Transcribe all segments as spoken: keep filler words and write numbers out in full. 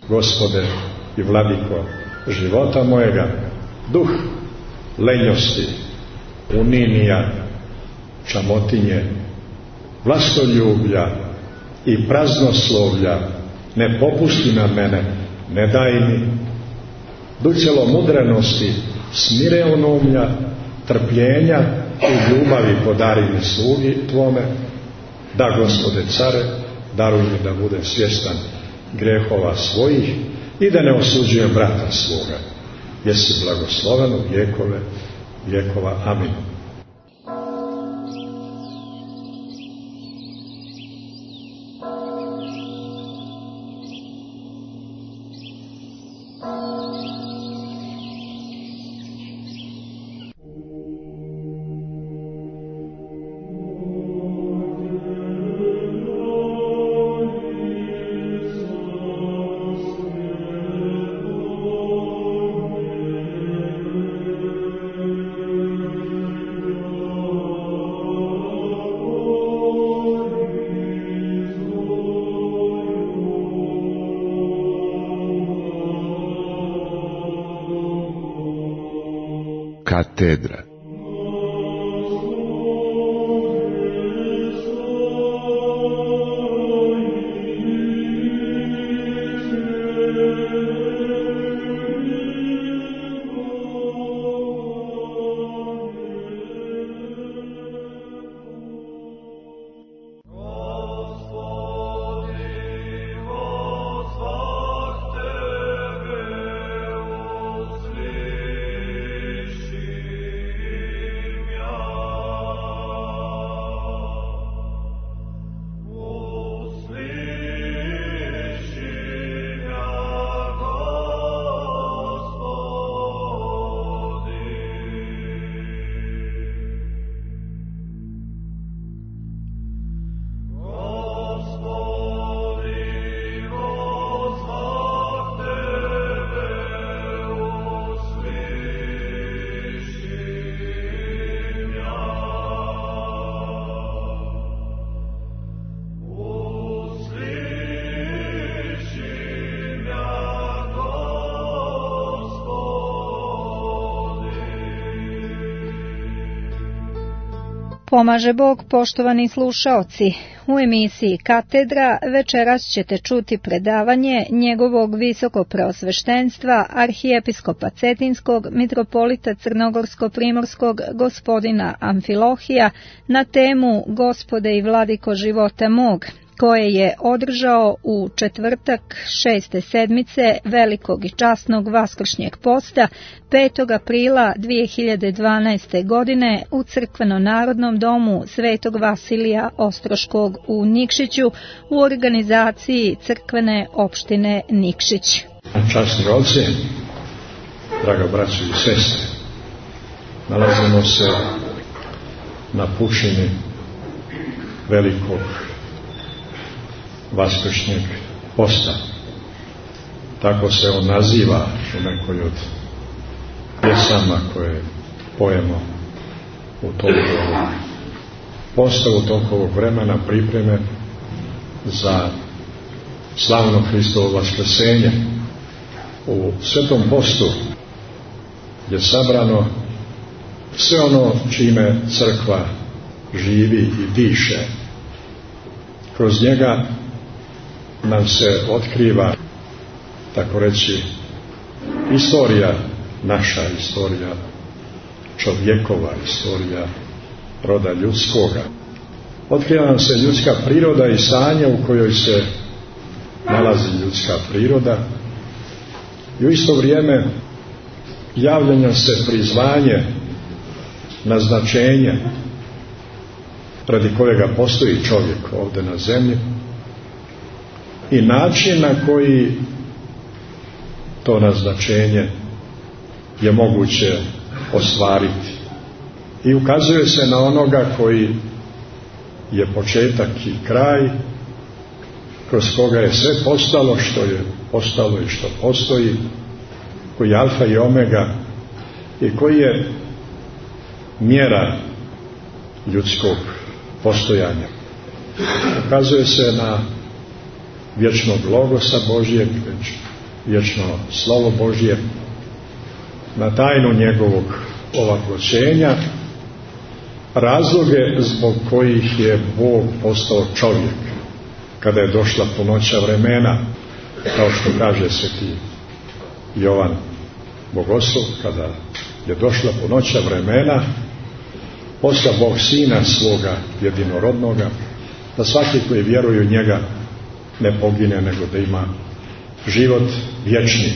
Gospode i Vladiko života mojega, duh lenjosti, uninija, čamotinje, vlastoljublja i praznoslovlja ne popusti na mene, ne daj mi. Duh celomudrenosti, smireonomlja, trpljenja i ljubavi podari mi slugi tvome. Da, Gospode care, daruj mi da budem svjestan grehova svojih i da ne osuđujem brata svoga. Jesi blagosloven u vjekove vjekova. Amin. Katedra. Pomaže Bog, poštovani slušaoci. U emisiji Katedra večeras ćete čuti predavanje njegovog visokopreosveštenstva arhijepiskopa Cetinskog mitropolita Crnogorsko-primorskog gospodina Amfilohija na temu Gospode i Vladiko života mog, koje je održao u četvrtak šeste sedmice velikog i časnog vaskršnjeg posta petog aprila dvije hiljade dvanaeste. godine u Crkveno-narodnom domu Svetog Vasilija Ostroškog u Nikšiću u organizaciji crkvene opštine Nikšić. Časni oci, draga braćo i sestre, nalazimo se na pušini velikog vaskršnjeg posta. Tako se on naziva u nekoj od pjesama koje pojemo u toliko posta, u toliko ovog vremena pripreme za slavno Hristovo vaskrsenje. U svetom postu je sabrano sve ono čime crkva živi i diše. Kroz njega nam se otkriva, tako reći, istorija naša, istorija čovjekova, istorija roda ljudskoga. Otkriva nam se ljudska priroda i stanje u kojoj se nalazi ljudska priroda i u isto vrijeme javlja nam se prizvanje, naznačenje radi kojega postoji čovjek ovdje na zemlji i način na koji to naznačenje je moguće ostvariti. I ukazuje se na onoga koji je početak i kraj, kroz koga je sve postalo što je postalo i što postoji, koji je alfa i omega i koji je mjera ljudskog postojanja. Ukazuje se na vječnog logosa Božijeg, vječno slovo Božje, na tajnu njegovog ovaploćenja, razloge zbog kojih je Bog postao čovjek kada je došla punoća vremena, kao što kaže sveti Jovan Bogoslov, kada je došla punoća vremena, posla Bog Sina svoga jedinorodnoga, da svaki koji vjeruje u njega ne pogine, nego da ima život vječni.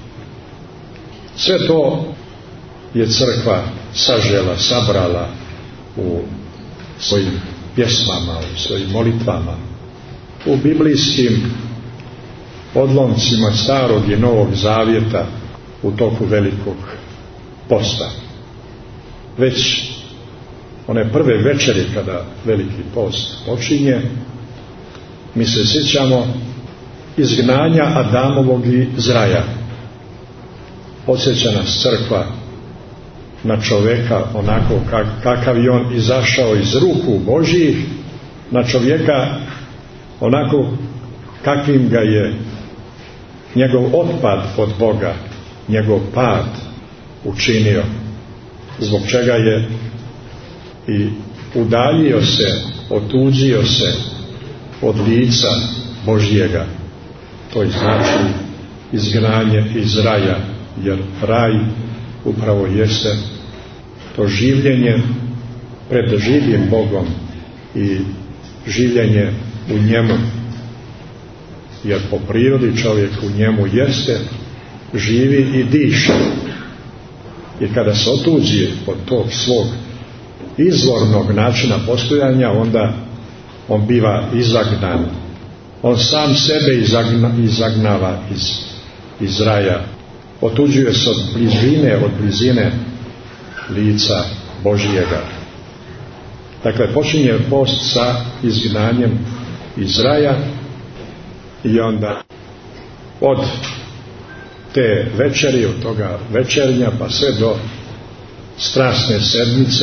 Sve to je crkva sažela, sabrala u svojim pjesmama, u svojim molitvama, u biblijskim odlomcima Starog i Novog Zavjeta u toku Velikog posta. Već one prve večeri kada Veliki post počinje, mi se sjećamo izgnanja Adamovog iz raja. Podsjeća nas crkva na čovjeka onako kakav je on izašao iz ruku Božjih, na čovjeka onako kakvim ga je njegov otpad od Boga, njegov pad učinio, zbog čega je i udaljio se, otuđio se od lica Božjega. To je znači izgnanje iz raja, jer raj upravo jeste to življenje pred živim Bogom i življenje u njemu, jer po prirodi čovjek u njemu jeste, živi i diše. I kada se otuđi od tog svog izvornog načina postojanja, onda on biva izagnan. On sam sebe izagna, izagnava iz, iz raja. Otuđuje se od blizine, od blizine lica Božjega. Dakle, počinje post sa izgnanjem iz raja i onda od te večeri, od toga večernja pa sve do strasne sedmice,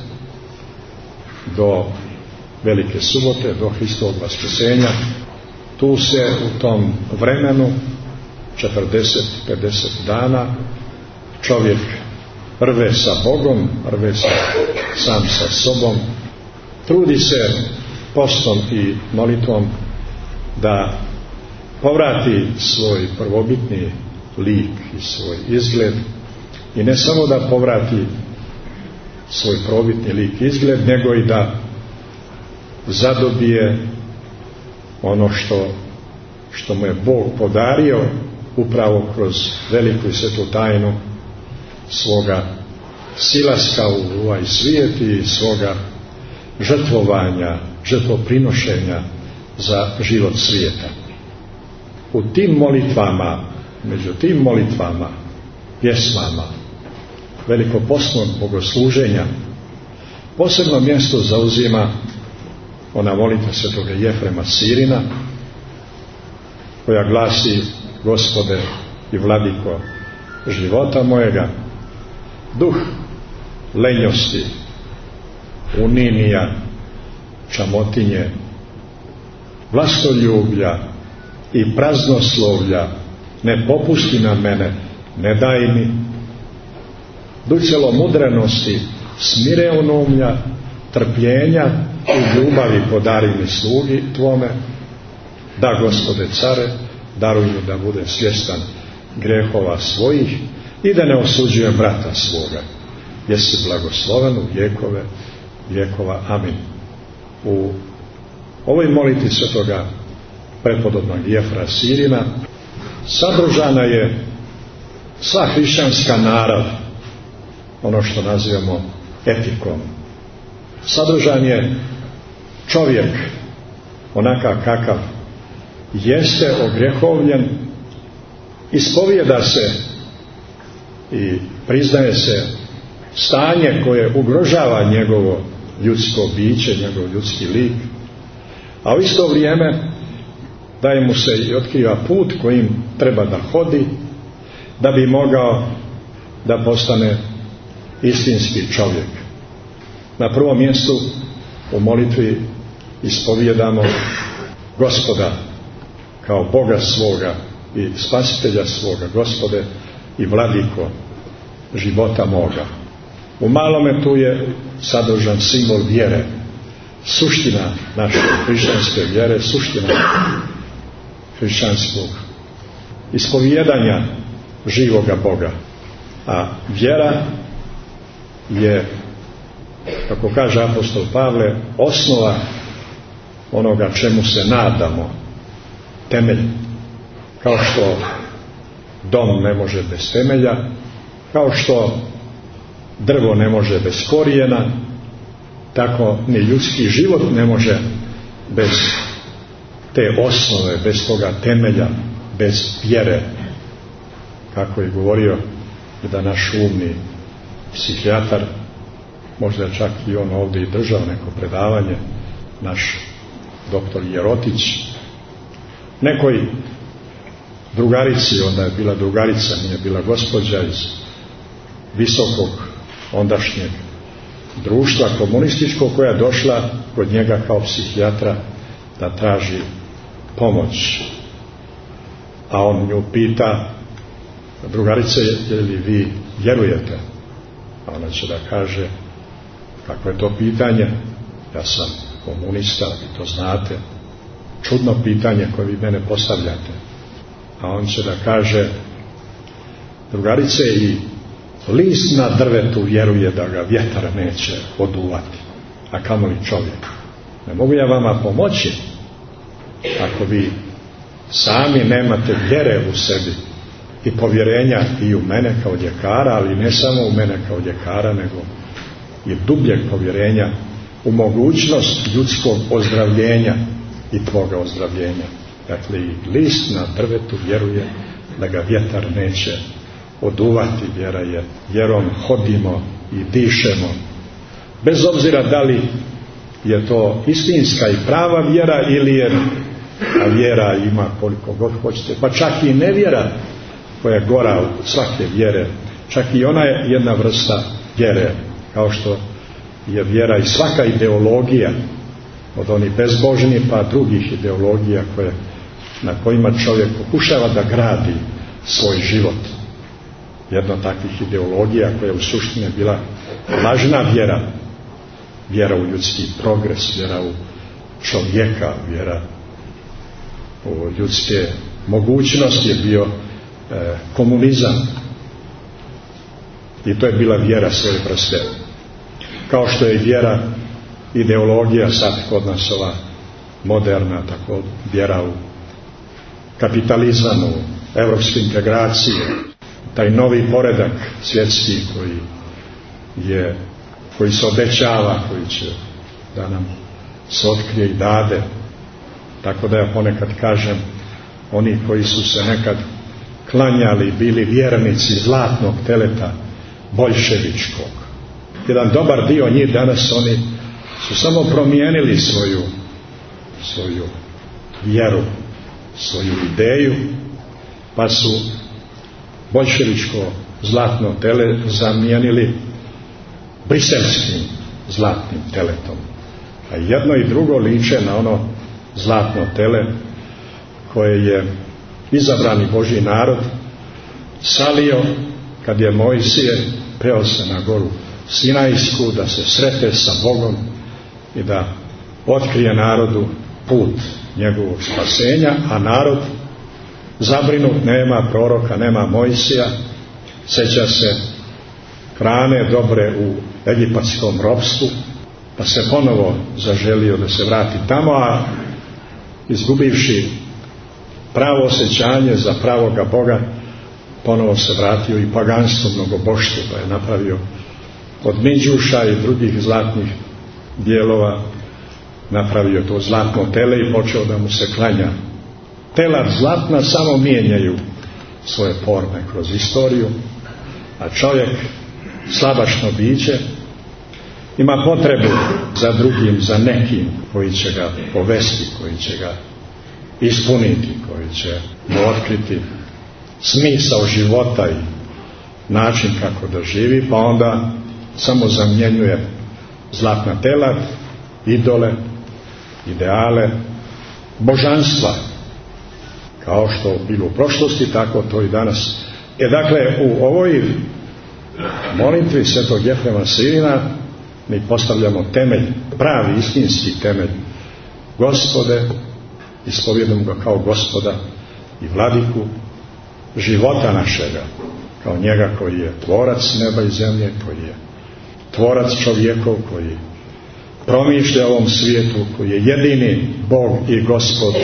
do Velike subote, do Hristovog vaskrsenja, tu se u tom vremenu četrdeset pedeset dana čovjek rve sa Bogom, rve sa, sam sa sobom, trudi se postom i molitvom da povrati svoj prvobitni lik i svoj izgled, i ne samo da povrati svoj prvobitni lik i izgled, nego i da zadobije ono što, što mu je Bog podario upravo kroz veliku i svetu tajnu svoga silaska u ovaj svijet i svoga žrtvovanja, žrtvoprinošenja za život svijeta. U tim molitvama, među tim molitvama, pjesmama velikopostnog bogosluženja, posebno mjesto zauzima ona molitva svetoga Jefrema Sirina, koja glasi: Gospode i vladiko života mojega, duh lenjosti, uninija, čamotinje, vlastoljublja i praznoslovlja ne popusti na mene, ne daj mi. Duh celomudrenosti, smireumlja, trpljenja i ljubavi podari mi slugi tvome. Da, Gospode care, daruj mi da budem svjestan grehova svojih i da ne osuđujem brata svoga. Jesi blagosloven u vjekove vjekova. Amin. U ovoj molitvi svetoga prepodobnog Jefra Sirina sadržana je sva hrišćanska narav, ono što nazivamo etikom. Sadržan je čovjek onakav kakav jeste, ogrehovljen, ispovijeda se i priznaje se stanje koje ugrožava njegovo ljudsko biće, njegov ljudski lik, a u isto vrijeme daje mu se i otkriva put kojim treba da hodi da bi mogao da postane istinski čovjek. Na prvom mjestu u molitvi ispovjedamo Gospoda kao Boga svoga i spasitelja svoga, Gospode i vladiko života moga. U malome tu je sadržan simbol vjere, suština naše hrišćanske vjere, suština hrišćanskog ispovijedanja živoga Boga. A vjera je, kako kaže apostol Pavle, osnova onoga čemu se nadamo, temelj. Kao što dom ne može bez temelja, kao što drvo ne može bez korijena, tako ni ljudski život ne može bez te osnove, bez toga temelja, bez vjere. Kako je govorio da naš umni psihijatar, možda čak i on ovdje i držao neko predavanje, naš doktor Jerotić, nekoj drugarici, onda je bila drugarica, nije bila gospođa, iz visokog ondašnjeg društva komunističkog, koja je došla kod njega kao psihijatra da traži pomoć. A on nju pita: drugarice, je li vi vjerujete? A ona će da kaže: kako je to pitanje? Ja sam komunista, vi to znate. Čudno pitanje koje vi mene postavljate. A on će da kaže: drugarice, i list na drvetu vjeruje da ga vjetar neće oduvati, a kamoli čovjek. Ne mogu ja vama pomoći ako vi sami nemate vjere u sebi i povjerenja i u mene kao ljekara, ali ne samo u mene kao ljekara, nego i dubljeg povjerenja u mogućnost ljudskog ozdravljenja i tvoga ozdravljenja. Dakle, i list na drvetu vjeruje da ga vjetar neće oduvati. Vjera je, vjerom hodimo i dišemo. Bez obzira da li je to istinska i prava vjera ili je, a vjera ima koliko god hoćete, pa čak i nevjera koja je gora od svake vjere, čak i ona je jedna vrsta vjere, kao što je vjera i svaka ideologija, od onih bezbožnih pa drugih ideologija koje, na kojima čovjek pokušava da gradi svoj život. Jedna od takvih ideologija koja je u suštini bila lažna vjera, vjera u ljudski progres, vjera u čovjeka, vjera u ljudske mogućnosti, je bio e, komunizam. I to je bila vjera svoje vrste. Kao što je vjera, ideologija sad kod nas ova moderna, tako vjera u kapitalizam, u evropske integracije, taj novi poredak svjetski koji je, koji se obećava, koji će da nam se otkrije i dade. Tako da ja ponekad kažem, oni koji su se nekad klanjali, bili vjernici zlatnog teleta boljševičkog, jedan dobar dio njih danas, oni su samo promijenili svoju svoju vjeru, svoju ideju, pa su boljševičko zlatno tele zamijenili briselskim zlatnim teletom. A jedno i drugo liče na ono zlatno tele koje je izabrani Božji narod salio kad je Mojsije peo se na goru Sinajsku da se srete sa Bogom i da otkrije narodu put njegovog spasenja, a narod zabrinut, nema proroka, nema Mojsija, sjeća se hrane dobre u egipatskom ropstvu, pa se ponovo zaželio da se vrati tamo, a izgubivši pravo osjećanje za pravoga Boga, ponovo se vratio i paganstvo, mnogoboštvo, pa je napravio od minđuša i drugih zlatnih dijelova, napravio to zlatno tele i počeo da mu se klanja. Telad zlatna samo mijenjaju svoje forme kroz istoriju, a čovjek, slabašno biće, ima potrebu za drugim, za nekim koji će ga povesti, koji će ga ispuniti, koji će mu otkriti smisao života i način kako da živi, pa onda samo zamjenjuje zlatna telad, idole, ideale, božanstva. Kao što bilo u prošlosti, tako to i danas. E dakle, u ovoj molitvi svetog Jefrema Sirina mi postavljamo temelj, pravi istinski temelj. Gospode, ispovjedamo ga kao Gospoda i vladiku života našega, kao njega koji je tvorac neba i zemlje, koji je tvorac čovjekov, koji promišlja ovom svijetu, koji je jedini Bog i Gospod,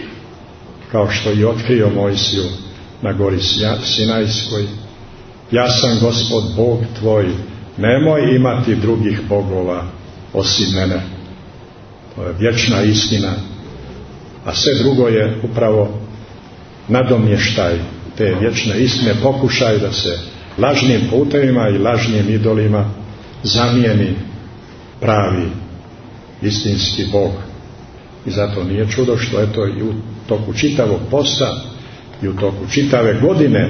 kao što je otkrio Mojsiju na gori Sinajskoj. Ja sam Gospod Bog tvoj, nemoj imati drugih bogova osim mene. To je vječna istina, a sve drugo je upravo nadomještaj te vječne istine, pokušaj da se lažnim putevima i lažnim idolima zamijeni pravi istinski Bog. I zato nije čudo što je to i u toku čitavog posta i u toku čitave godine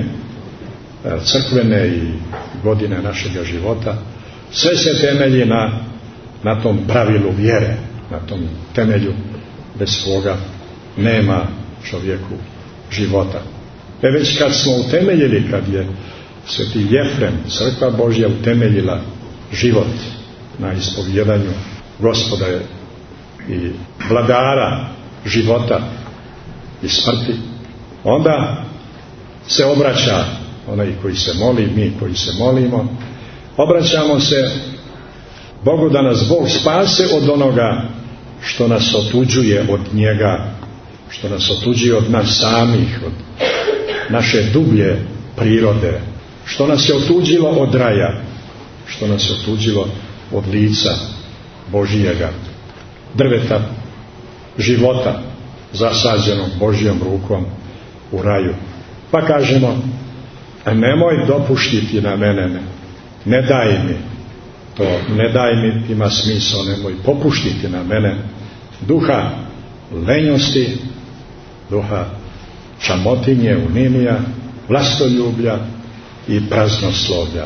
crkvene i godine našega života sve se temelji na, na tom pravilu vjere, na tom temelju bez koga nema čovjeku života. E već kad smo utemeljili, kad je sveti Jefrem, crkva Božja, utemeljila život na ispovjedanju Gospoda i vladara života i smrti, onda se obraća onaj koji se moli, mi koji se molimo, obraćamo se Bogu da nas Bog spase od onoga što nas otuđuje od njega, što nas otuđuje od nas samih, od naše dublje prirode, što nas je otuđilo od raja, što nas je otuđilo od lica Božijega, drveta života zasađenog Božjom rukom u raju. Pa kažemo, nemoj dopuštiti na mene, ne, ne daj mi to, ne daj mi, ima smisao, nemoj popuštiti na mene duha lenjosti, duha čamotinje, unimija, vlastoljublja i praznoslovlja.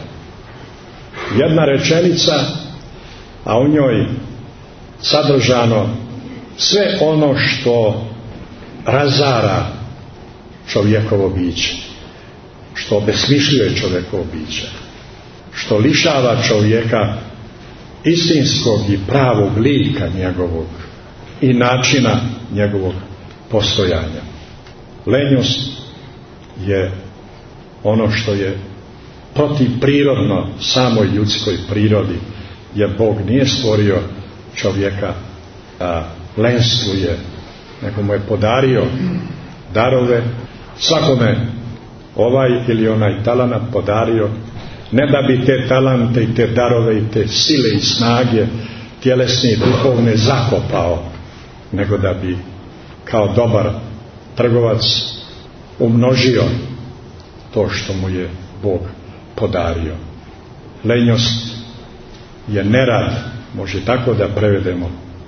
Jedna rečenica, a u njoj sadržano sve ono što razara čovjekovo biće, što obesmišljuje čovjekovo biće, što lišava čovjeka istinskog i pravog lika njegovog i načina njegovog postojanja. Lenjost je ono što je protivprirodno samoj ljudskoj prirodi, jer Bog nije stvorio čovjeka da lenstuje, nego mu je podario darove, svakome ovaj ili onaj talenat podario, ne da bi te talente i te darove i te sile i snage tjelesne i duhovne zakopao, nego da bi kao dobar trgovac umnožio to što mu je Bog podario. Lenjost je nerad, može tako da prevedemo.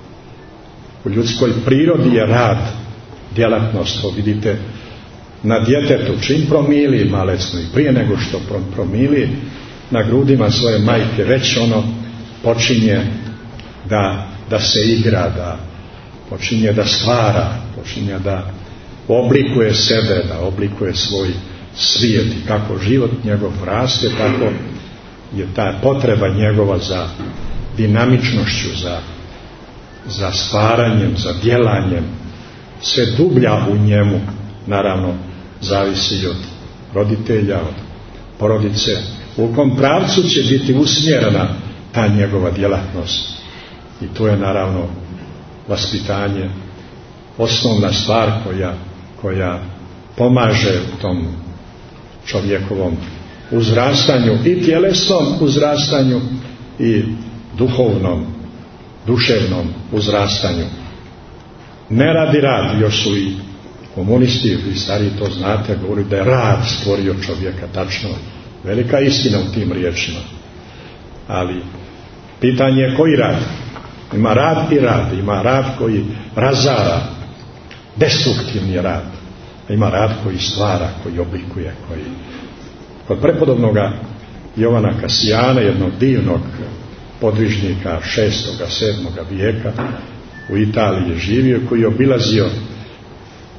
U ljudskoj prirodi je rad, djelatnost. To vidite na djetetu, čim promili malecno i prije nego što promili na grudima svoje majke, već ono počinje da, da se igra, da počinje da stvara, počinje da oblikuje sebe, da oblikuje svoj svijet i kako život njegov raste, tako je ta potreba njegova za dinamičnošću, za, za stvaranjem, za djelanjem sve dublja u njemu, naravno zavisi od roditelja, od porodice, u kom pravcu će biti usmjerena ta njegova djelatnost. I to je naravno vaspitanje, osnovna stvar koja, koja pomaže u tom čovjekovom uzrastanju, i tjelesnom uzrastanju i duhovnom, duševnom uzrastanju. Ne radi rad, još su i komunisti, vi stari to znate, govori da je rad stvorio čovjeka, tačno, velika istina u tim riječima. Ali pitanje je koji rad? Ima rad i rad, ima rad koji razara, destruktivni rad, ima rad koji stvara, koji oblikuje, koji... Kod prepodobnoga Jovana Kasijana, jednog divnog podvižnika šestoga, sedmoga vijeka, u Italiji je živio, koji je obilazio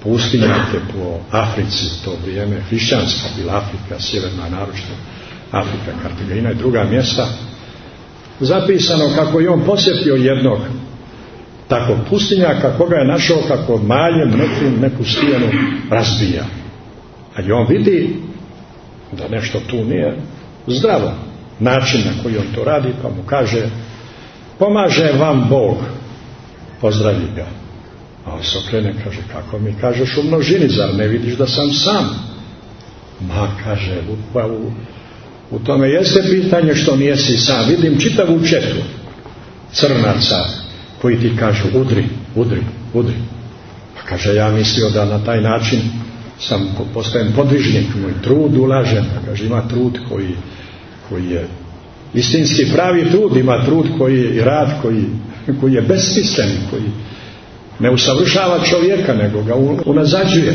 pustinjake po Africi u to vrijeme, hrišćanska bila Afrika, sjeverna naročito Afrika, Kartagena i druga mjesta, zapisano kako je on posjetio jednog takvog pustinjaka, koga je našao kako maljem neku, neku stijenu razbija. A i on vidi da nešto tu nije zdravo, način na koji on to radi, pa mu kaže: pomaže vam Bog, pozdravi ga. A on se okrene, kaže: kako mi kažeš u množini, zar ne vidiš da sam sam? Ma, kaže, u, u, u tome jeste pitanje što nijesi sam. Vidim čitavu četu crnaca koji ti kažu: udri, udri, udri. Pa kaže: ja mislio da na taj način sam postajem podvižnik, moj trud ulažem. Pa kaže: ima trud koji, koji je istinski pravi trud, ima trud koji je i rad koji, koji je besmislen, koji ne usavršava čovjeka, nego ga unazađuje.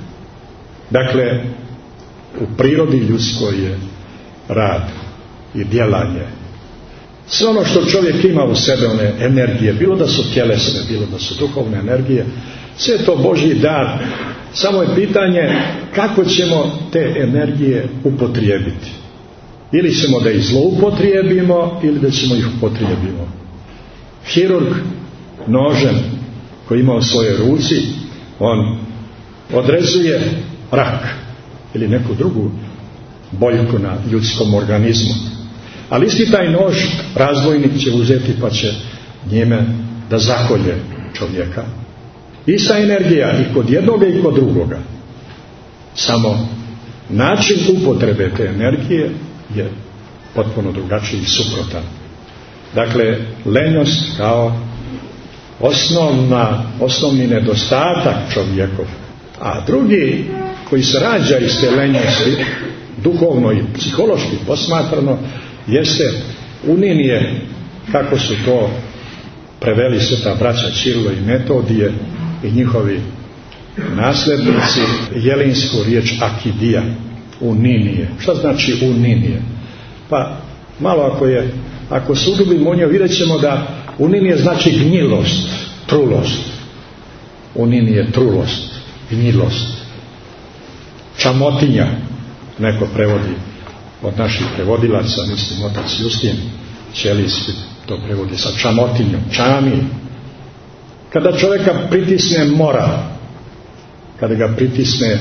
Dakle, u prirodi ljudskoj je rad i djelanje. Sve ono što čovjek ima u sebe, one energije, bilo da su tjelesne, bilo da su duhovne energije, sve to Božji dar. Samo je pitanje kako ćemo te energije upotrijebiti. Ili ćemo da ih zloupotrijebimo, ili da ćemo ih upotrijebimo. Hirurg nožem koji ima u svojoj ruci, on odrezuje rak ili neku drugu boljku na ljudskom organizmu. Ali isti taj nož razbojnik će uzeti pa će njime da zakolje čovjeka. Ista energija i kod jednoga i kod drugoga. Samo način upotrebe te energije je potpuno drugačiji i suprotan. Dakle, lenjost kao osnovna, osnovni nedostatak čovjekov. A drugi koji se rađa iz te lenjosti, duhovno i psihološki posmatrano, jeste uninije, kako su to preveli sveta braća Ćirilo i Metodije i njihovi nasljednici, jelinsku riječ akidija, uninije. Šta znači uninije? Pa malo ako je, ako se udubimo u njoj, vidjet ćemo da uninije znači gnjilost, trulost. Uninije trulost, gnjilost. Čamotinja, neko prevodi od naših prevodilaca, mislim otac Justin Ćelijski to prevodi sa čamotinjom, čami. Kada čovjeka pritisne moral, kada ga pritisne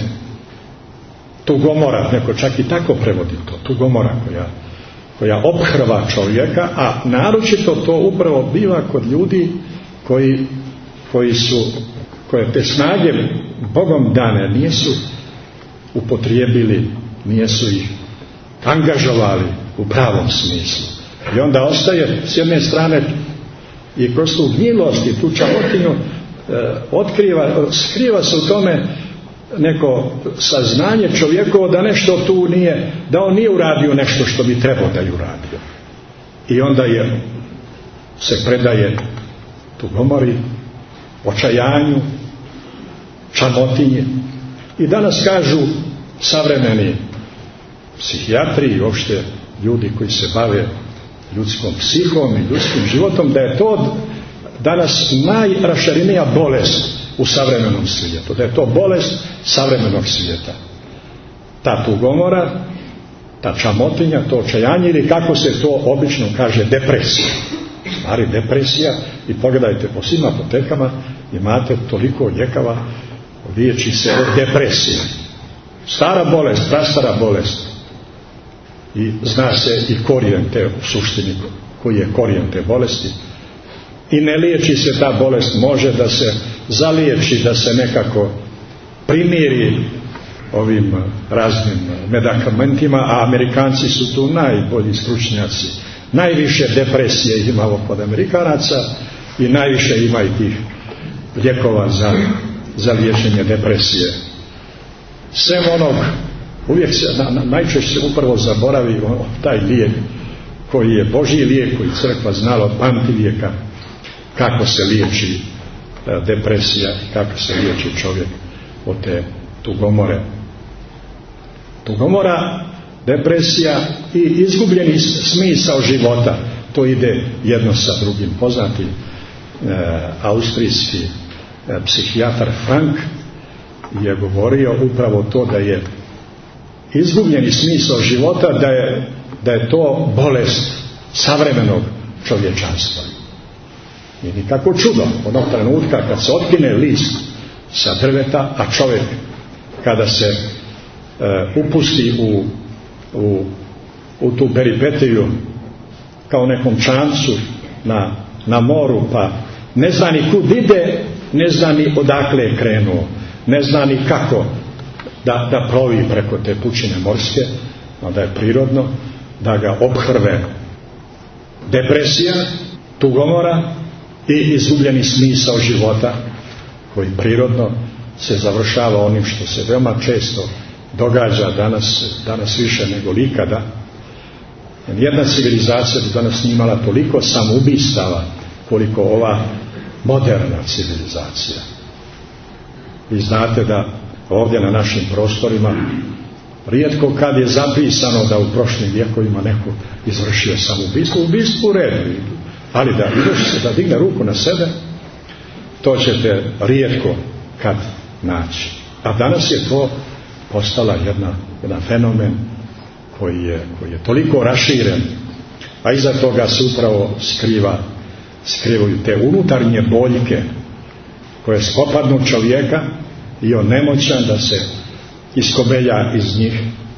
tugomora, neko čak i tako prevodi to, tugomora koja, koja ophrva čovjeka, a naročito to upravo biva kod ljudi koji, koji su, koje te snage Bogom dane nisu upotrijebili, nisu ih angažovali u pravom smislu. I onda ostaje s jedne strane i kroz tu gnjilost i tu čamotinju e, otkriva, skriva se u tome neko saznanje čovjekovo da nešto tu nije, da on nije uradio nešto što bi trebao da je uradio. I onda je se predaje tugomori, očajanju, čamotinje. I danas kažu savremeni psihijatri i uopšte ljudi koji se bave ljudskom psihom i ljudskim životom, da je to danas najraširenija bolest u savremenom svijetu, da je to bolest savremenog svijeta. Ta tugomora, ta čamotinja, to očajanje, ili kako se to obično kaže, depresija. Stvari depresija, i pogledajte po svim apotekama, imate toliko ljekova, liječi se od depresije. Stara bolest, prastara bolest. I zna se i korijen te, u suštini koji je korijen te bolesti. I ne liječi se ta bolest, može da se zaliječi, da se nekako primiri ovim raznim medikamentima, a Amerikanci su tu najbolji stručnjaci. Najviše depresije imamo kod Amerikanaca i najviše ima i tih lijekova za, za liječenje depresije. Sem onog, uvijek se, na, na, najčešće se upravo zaboravi o, taj lijek koji je Božji lijek, koji crkva znala od pamtivijeka, kako se liječi depresija i kako se liječi čovjek od te tugomore. Tugomora, depresija i izgubljeni smisao života, to ide jedno sa drugim. Poznati e, austrijski e, psihijatar Frank je govorio upravo to da je izgubljeni smisao života, da je, da je to bolest savremenog čovječanstva. I nikako čudo onog trenutka kad se otkine list sa drveta, a čovjek kada se e, upusti u, u, u tu peripetiju kao nekom čamcu na, na moru, pa ne zna ni kud ide, ne zna ni odakle je krenuo, ne zna ni kako da, da plovi preko te pučine morske, onda je prirodno da ga obhrve depresija, tugomora i izgubljeni smisao života, koji prirodno se završava onim što se veoma često događa danas, danas više nego ikada. Jedna civilizacija bi danas nije imala toliko samoubistava koliko ova moderna civilizacija. Vi znate da ovdje na našim prostorima rijetko kad je zapisano da u prošlim vjekovima neko izvršio samoubistvo. Ubistvo u redu, ali da ideš se da digne ruku na sebe, to ćete rijetko kad naći. A danas je to postala jedna, jedan fenomen koji je, koji je toliko raširen, a iza toga se upravo skriva, skrivaju te unutarnje boljke koje spopadnu čovjeka i on nemoćan da se iskobelja iz njih,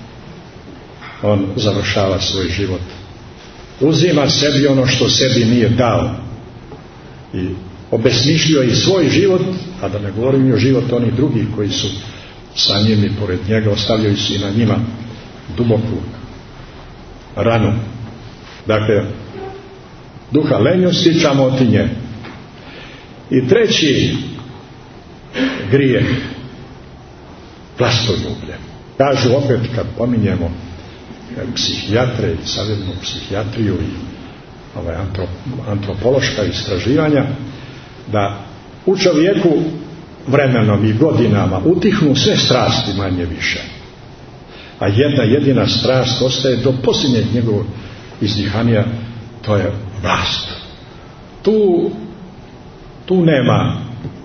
on završava svoj život. Uzima sebi ono što sebi nije dao i obesmišljuje i svoj život, a da ne govorim i o život onih drugih koji su sa njim i pored njega, ostavljajući i na njima duboku ranu. Dakle, duha lenjosti, čamotinje. I treći grijeh, vlastoljublje. Kažu opet kad pominjemo psihijatre i savjetnu psihijatriju i ovaj antropološka istraživanja, da u čovjeku vremenom i godinama utihnu sve strasti manje više, a jedna jedina strast ostaje do posljednjeg njegovog izdihanja, to je vlast. Tu, tu nema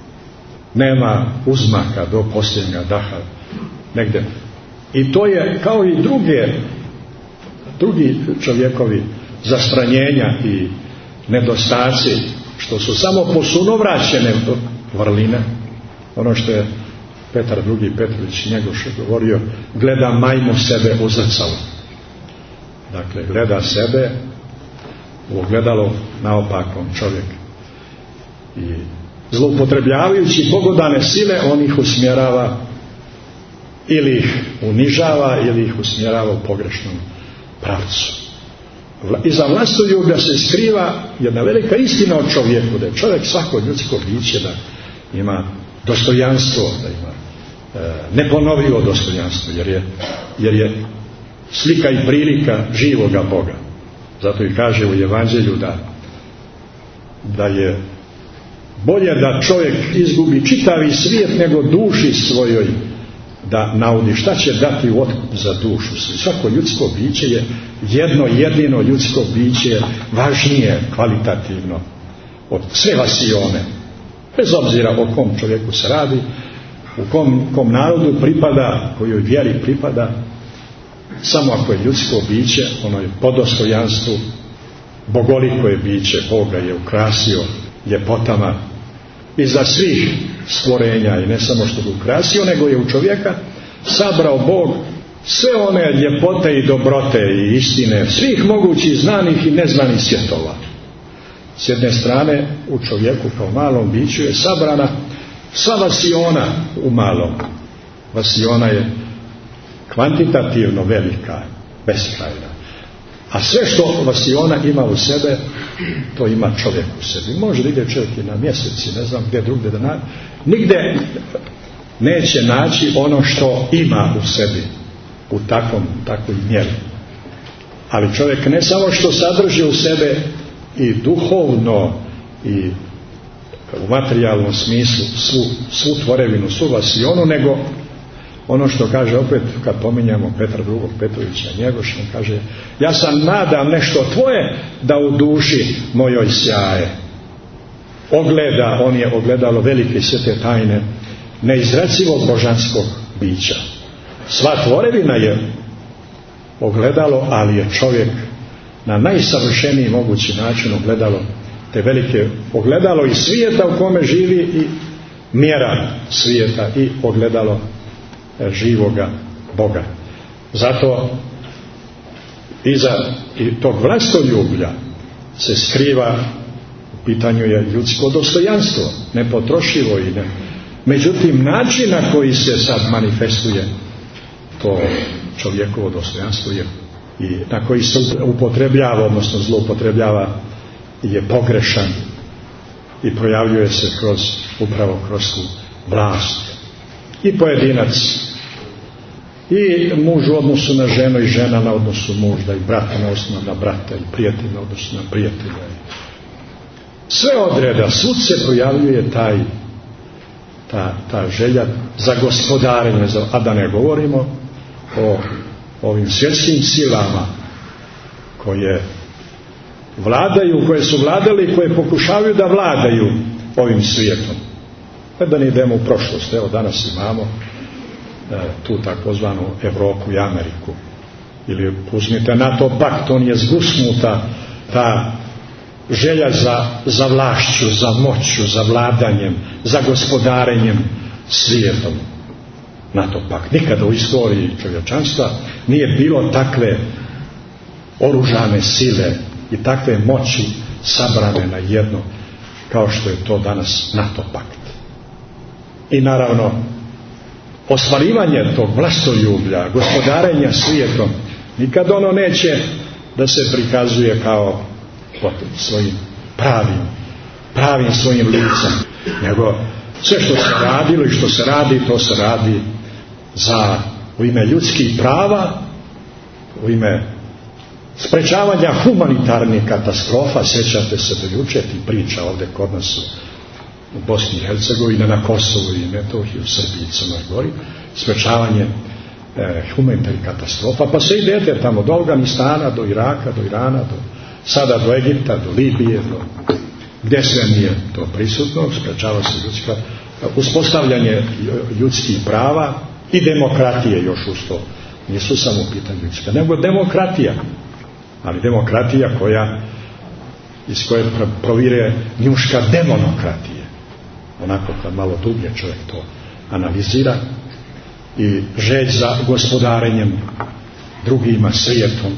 nema uzmaka do posljednjega daha negdje. I to je kao i druge drugi čovjekovi zastranjenja i nedostaci, što su samo posunovraćene vrline. Ono što je Petar drugi Petrović Njegoš govorio, gleda majmu sebe u zrcalo. Dakle, gleda sebe u ogledalo naopakom čovjek. I zloupotrebljavajući bogodane sile, on ih usmjerava ili ih unižava ili ih usmjerava u pogrešnom pravcu. Iza vlastoljublja se skriva jedna velika istina o čovjeku, da je čovjek svako ljudsko biće, da ima dostojanstvo, da ima e, neponovivo dostojanstvo, jer je, jer je slika i prilika živoga Boga. Zato i kaže u Evanđelju da, da je bolje da čovjek izgubi čitavi svijet nego duši svojoj da naudi. Šta će dati u otkup za dušu? Svako ljudsko biće je jedno jedino ljudsko biće, važnije kvalitativno od sve vasione, bez obzira o kom čovjeku se radi, u kom, kom narodu pripada, kojoj vjeri pripada. Samo ako je ljudsko biće, ono je po dostojanstvu, bogoliko je biće, Boga je ukrasio ljepotama iza svih stvorenja, i ne samo što ga ukrasio, nego je u čovjeka sabrao Bog sve one ljepote i dobrote i istine svih mogućih znanih i neznanih svjetova. S jedne strane u čovjeku kao malom biću je sabrana sva vasiona u malom. Vasiona je kvantitativno velika, beskrajna. A sve što vasiona ima u sebe, to ima čovjek u sebi. Može da ide čovjek i na mjeseci, ne znam gdje drugdje da nađe. Nigdje neće naći ono što ima u sebi u takvom, takvoj mjeri. Ali čovjek ne samo što sadrži u sebe i duhovno i u materijalnom smislu svu, svu tvorevinu, svu vasionu, nego ono što kaže opet kad pominjamo Petra drugog Petrovića Njegoša, kaže: ja sam nadam nešto tvoje da u duši mojoj sjaje. Ogleda, on je ogledalo velike svete tajne neizrecivog božanskog bića. Sva tvorevina je ogledalo, ali je čovjek na najsavršeniji mogući način ogledalo te velike, ogledalo i svijeta u kome živi i mjera svijeta i ogledalo živoga Boga. Zato iza i tog vlastoljublja se skriva, u pitanju je ljudsko dostojanstvo, nepotrošivo i ne. Međutim, način na koji se sad manifestuje to čovjekovo dostojanstvo je i na koji se upotrebljava, odnosno zloupotrebljava, je pogrešan i projavljuje se kroz, upravo kroz tu vlast. I pojedinac, i muž u odnosu na ženu, i žena na odnosu muža, i brat na odnosu na brata, i prijatelj na odnosu na prijatelja. Sve odreda, svud se projavljuje taj, ta, ta želja za gospodarenje, a da ne govorimo o ovim svjetskim silama koje vladaju, koje su vladali i koje pokušavaju da vladaju ovim svijetom. Da ne idemo u prošlost. Evo danas imamo e, tu takozvanu Evropu i Ameriku. Ili uzmite NATO pakt, on je zgusnuta ta želja za, za vlašću, za moću, za vladanjem, za gospodarenjem svijetom. NATO pakt. Nikada u istoriji čovječanstva nije bilo takve oružane sile i takve moći sabrane na jedno kao što je to danas NATO pakt. I naravno ostvarivanje tog vlastoljublja, gospodarenja svijetom, nikad ono neće da se prikazuje kao pod svojim pravim pravim svojim licem, nego sve što se radilo i što se radi, to se radi za u ime ljudskih prava, u ime sprečavanja humanitarnih katastrofa. Sjećate se do jučer ti priča ovdje kod nas u Bosni i Hercegovini, na Kosovu i Metohiji, u Srbiji i Crnoj Gori, sprečavanje e, humanitarnih katastrofa, pa se idete tamo do Afganistana, do Iraka, do Irana, do, sada do Egipta, do Libije, do, gdje sve nije to prisutno, sprečava se ljudska, uspostavljanje ljudskih prava i demokratije još uz to. Nisu samo pitanje ljudska, nego demokratija. Ali demokratija koja, iz koje provire njuška demonokratije. Onako kad malo dublje čovjek to analizira i želj za gospodarenjem drugima, svijetom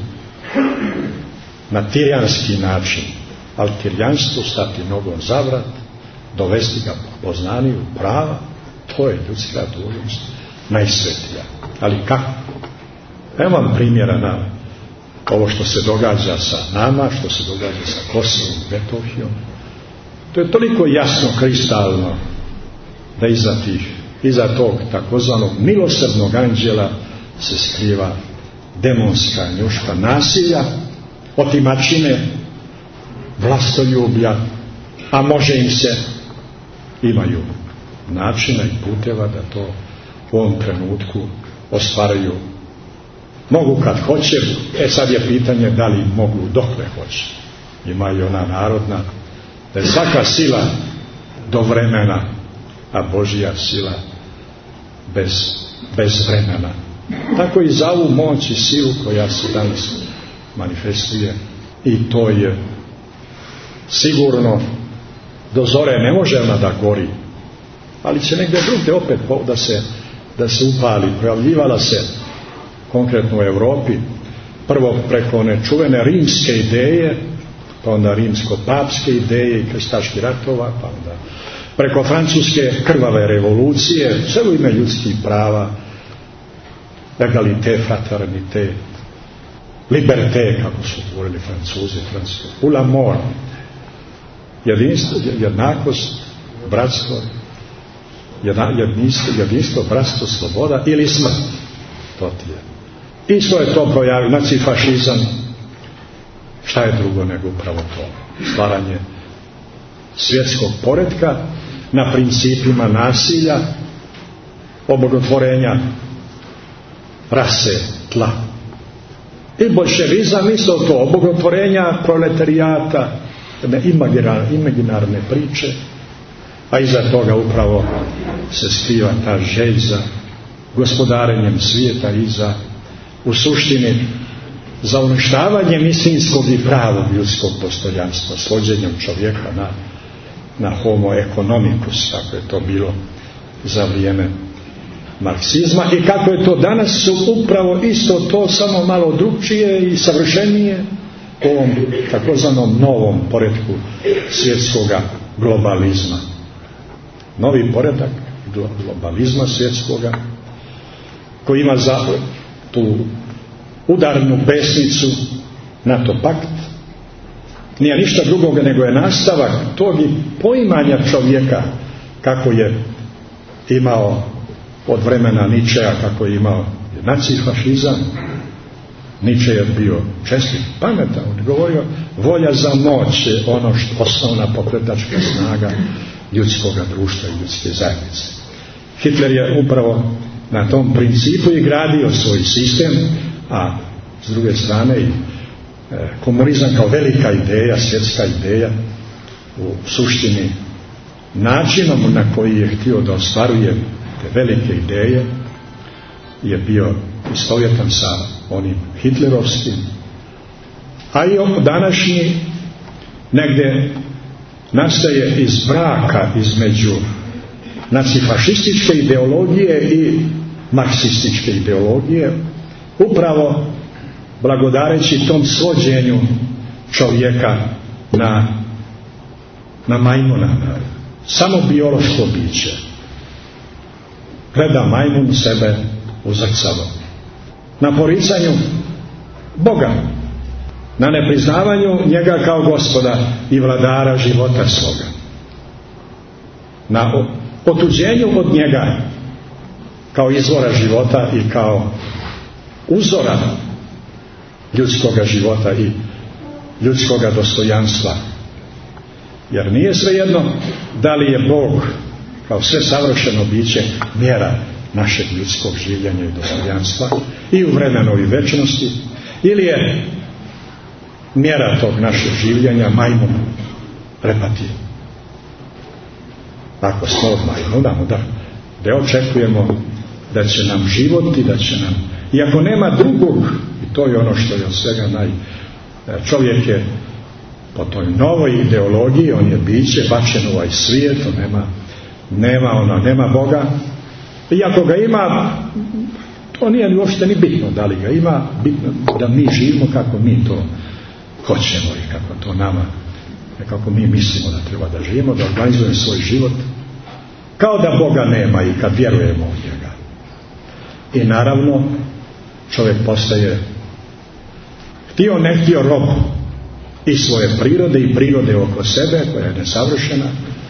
na tirijanski način, ali tirijanstvo stati nogom za vrat, dovesti ga po poznaniju prava, to je ljudska dužnost najsvetija. Ali kako? Evo vam primjera na ovo što se događa sa nama, što se događa sa Kosovom, Metohijom. To je toliko jasno, kristalno, da iza tih, iza tog takozvanog milosrdnog anđela se skriva demonska njuška nasilja, otimačine, vlastoljublja, a može im se, imaju načina i puteva da to u ovom trenutku ostvaraju. Mogu kad hoće, e sad je pitanje da li mogu dokle hoće. Ima i ona narodna, da je svaka sila do vremena, a Božja sila bez, bez vremena. Tako i za ovu moć i silu koja se danas manifestuje, i to je sigurno do zore ne može ona da gori, ali će negdje drugdje opet da se, da se upali. Projavljivala se konkretno u Europi, prvo preko one čuvene rimske ideje, pa onda rimsko-papske ideje i krstaških ratova, pa onda preko francuske krvave revolucije, sve u ime ljudskih prava, egalité, fraternité, liberté, kako su govorili Francuzi, Francuzi, pour l'amour, jedinstvo, jednakost, bratstvo, jedinstvo, jedinstvo, bratstvo, sloboda ili smrt. To ti je. Isto je to projavio, znači fašizam, šta je drugo nego upravo to, stvaranje svjetskog poretka na principima nasilja, obogotvorenja rase, tla. I boljševizam isto to, obogotvorenja proletarijata, ne imaginarne priče, a iza toga upravo se skriva ta želj za gospodarenjem svijeta i za, u suštini, za uništavanjem istinskog i pravog ljudskog dostojanstva, svođenjem čovjeka na, na homo economicus, tako je to bilo za vrijeme marksizma, i kako je to danas, su upravo isto to, samo malo drugčije i savršenije u ovom takozvanom novom poretku svjetskoga globalizma. Novi poredak globalizma svjetskoga, koji ima za tu udarnu pesnicu NATO pakt, nije ništa drugoga nego je nastavak tog i poimanja čovjeka kako je imao od vremena Ničea, kako je imao nacifašizam. Niče je bio čestit, pametan, on je govorio volja za moć je ono što osnovna pokretačka snaga ljudskog društva i ljudske zajednice. Hitler je upravo na tom principu i gradio svoj sistem, a s druge strane i e, komunizam kao velika ideja, svjetska ideja, u suštini načinom na koji je htio da ostvaruje te velike ideje je bio istovjetan sa onim hitlerovskim, a i on današnji negdje nastaje iz braka između nacifašističke ideologije i marksističke ideologije, upravo blagodareći tom svođenju čovjeka na, na majmuna, na samo biološko biće. Gleda majmun sebe u zrcalo, na poricanju Boga, na nepriznavanju njega kao gospoda i vladara života svoga, na otuđenju od njega kao izvora života i kao uzora ljudskoga života i ljudskoga dostojanstva. Jer nije svejedno da li je Bog kao sve savršeno biće mjera našeg ljudskog življenja i dostojanstva i u vremenu i večnosti, ili je mjera tog našeg življenja majmun repatije. Ako smo od majmuna, da, da očekujemo da će nam život i da će nam, iako nema drugog, i to je ono što je od svega naj, čovjek je po toj novoj ideologiji, on je biće bačen u ovaj svijet, on nema, nema ono, nema Boga, iako ga ima, to nije uopšte ni bitno da li ga ima, bitno da mi živimo kako mi to hoćemo i kako to nama, kako mi mislimo da treba da živimo, da organizujemo svoj život kao da Boga nema i kad vjerujemo u njega. I naravno čovjek postaje, htio ne htio, rob i svoje prirode i prirode oko sebe koja je nesavršena,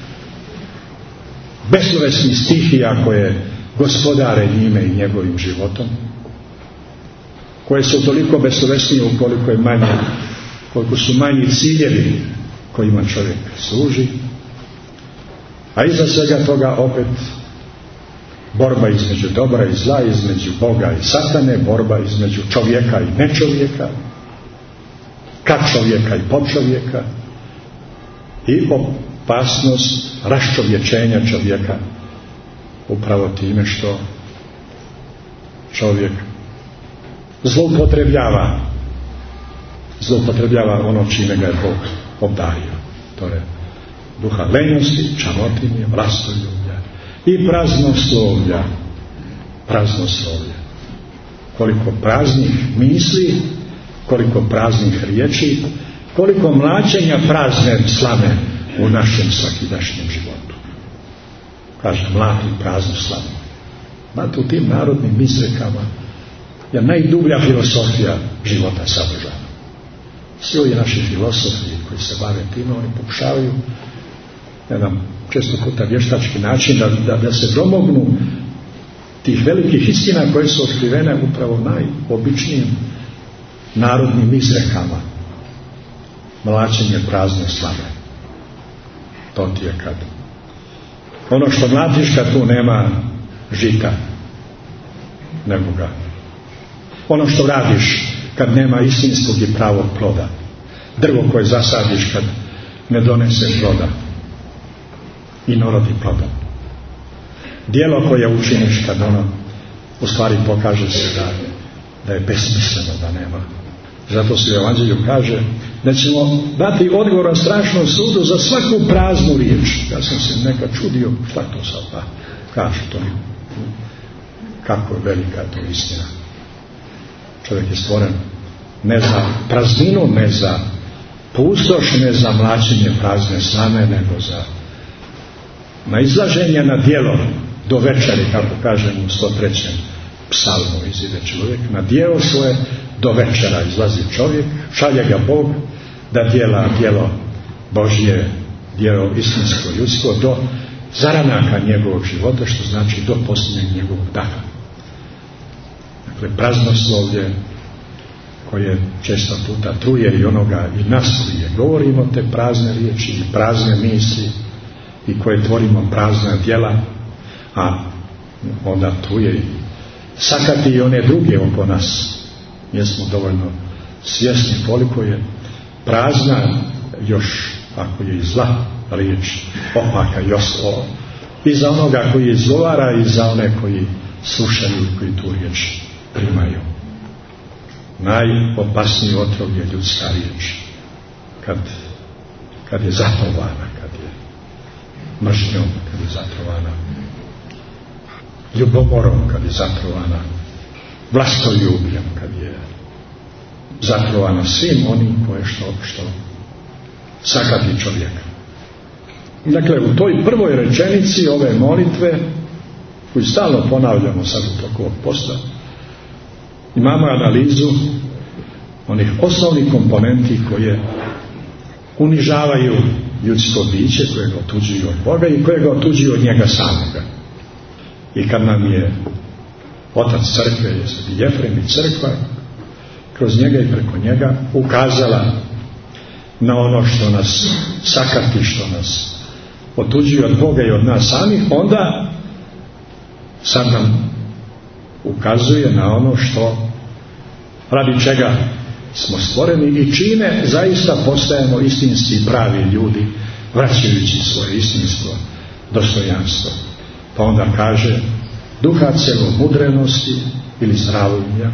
beslovesnih stihija koje gospodare njime i njegovim životom, koje su toliko beslovesnije ukoliko je manje, koliko su manji ciljevi kojima čovjek služi, a iza svega toga opet borba između dobra i zla, između Boga i satane, borba između čovjeka i nečovjeka, kad čovjeka i pod čovjeka, i opasnost raščovječenja čovjeka upravo time što čovjek zloupotrebljava zloupotrebljava ono čime ga je Bog obdario. To je duha lenjosti, čarotinje, vlastoljublja i praznoslovlja. Praznoslovlja. Koliko praznih misli, koliko praznih riječi, koliko mlačenja prazne slame u našem svakidašnjem životu. Kaže, mlati praznu slamu. Znate, u tim narodnim izrekama je najdublja filosofija života sadržana. Svi ovi naši filosofi koji se bave time, oni pokušavaju jedan često puta vještački način da, da, da se domognu tih velikih istina koje su otkrivene upravo najobičnijim narodnim izrekama. Mlačenje prazne slame. To ti je kad ono što mlatiš kad tu nema žita, nego ga. Ono što radiš kad nema istinskog i pravog ploda. Drvo koje zasadiš kad ne donese ploda. i norodi plodom. Djelo koje učiniš kad ono u stvari pokaže se da, da je besmisleno, da nema. Zato se u Evanđelju kaže da ćemo dati odgovor na strašnom sudu za svaku praznu riječ. Ja sam se nekad čudio šta to sad pa kaže to. Kako je velika to istina. Čovjek je stvoren ne za prazninu, ne za pustoš, ne za mlačenje prazne slame, nego za na izlaženje na djelo do večeri, kako kažem u sto trećem psalmu izide čovjek, na djelo svoje do večera izlazi čovjek, šalje ga Bog da djela djelo Božje, djelo istinsko, ljudsko, do zaranaka njegovog života, što znači do posljednjeg njegovog daha. Dakle, praznoslovlje koje često puta truje i onoga i nas truje. Govorimo te prazne riječi i prazne misli i koje tvorimo prazna djela, a onda truje i sakati i one druge oko nas. Jesmo dovoljno svjesni koliko je prazna još, ako je i zla riječ, opaka i oslo, i za onoga koji izgovara i za one koji slušaju i koji tu riječ primaju. Najopasniji otrov je ljudska riječ. Kad, kad je zatrovana, kad je mržnjom, kad je zatrovana ljubomorom, kad je zatrovana vlastoljubljem, kad je zatrovana svim onim koje što, što sakati čovjeka. Dakle, u toj prvoj rečenici ove molitve, koju stalno ponavljamo sad u toku ovog posta, imamo analizu onih osnovnih komponenti koje unižavaju ljudsko biće, koje ga otuđuju od Boga i koje ga otuđuju od njega samoga. I kad nam je otac crkve, je Jefrem i crkva, kroz njega i preko njega ukazala na ono što nas sakati, što nas otuđuje od Boga i od nas samih, onda sad nam ukazuje na ono što, radi čega smo stvoreni i čime zaista postajemo istinski pravi ljudi, vraćajući svoje istinstvo, dostojanstvo. Pa onda kaže: duha celomudrenosti ili zdravljenja,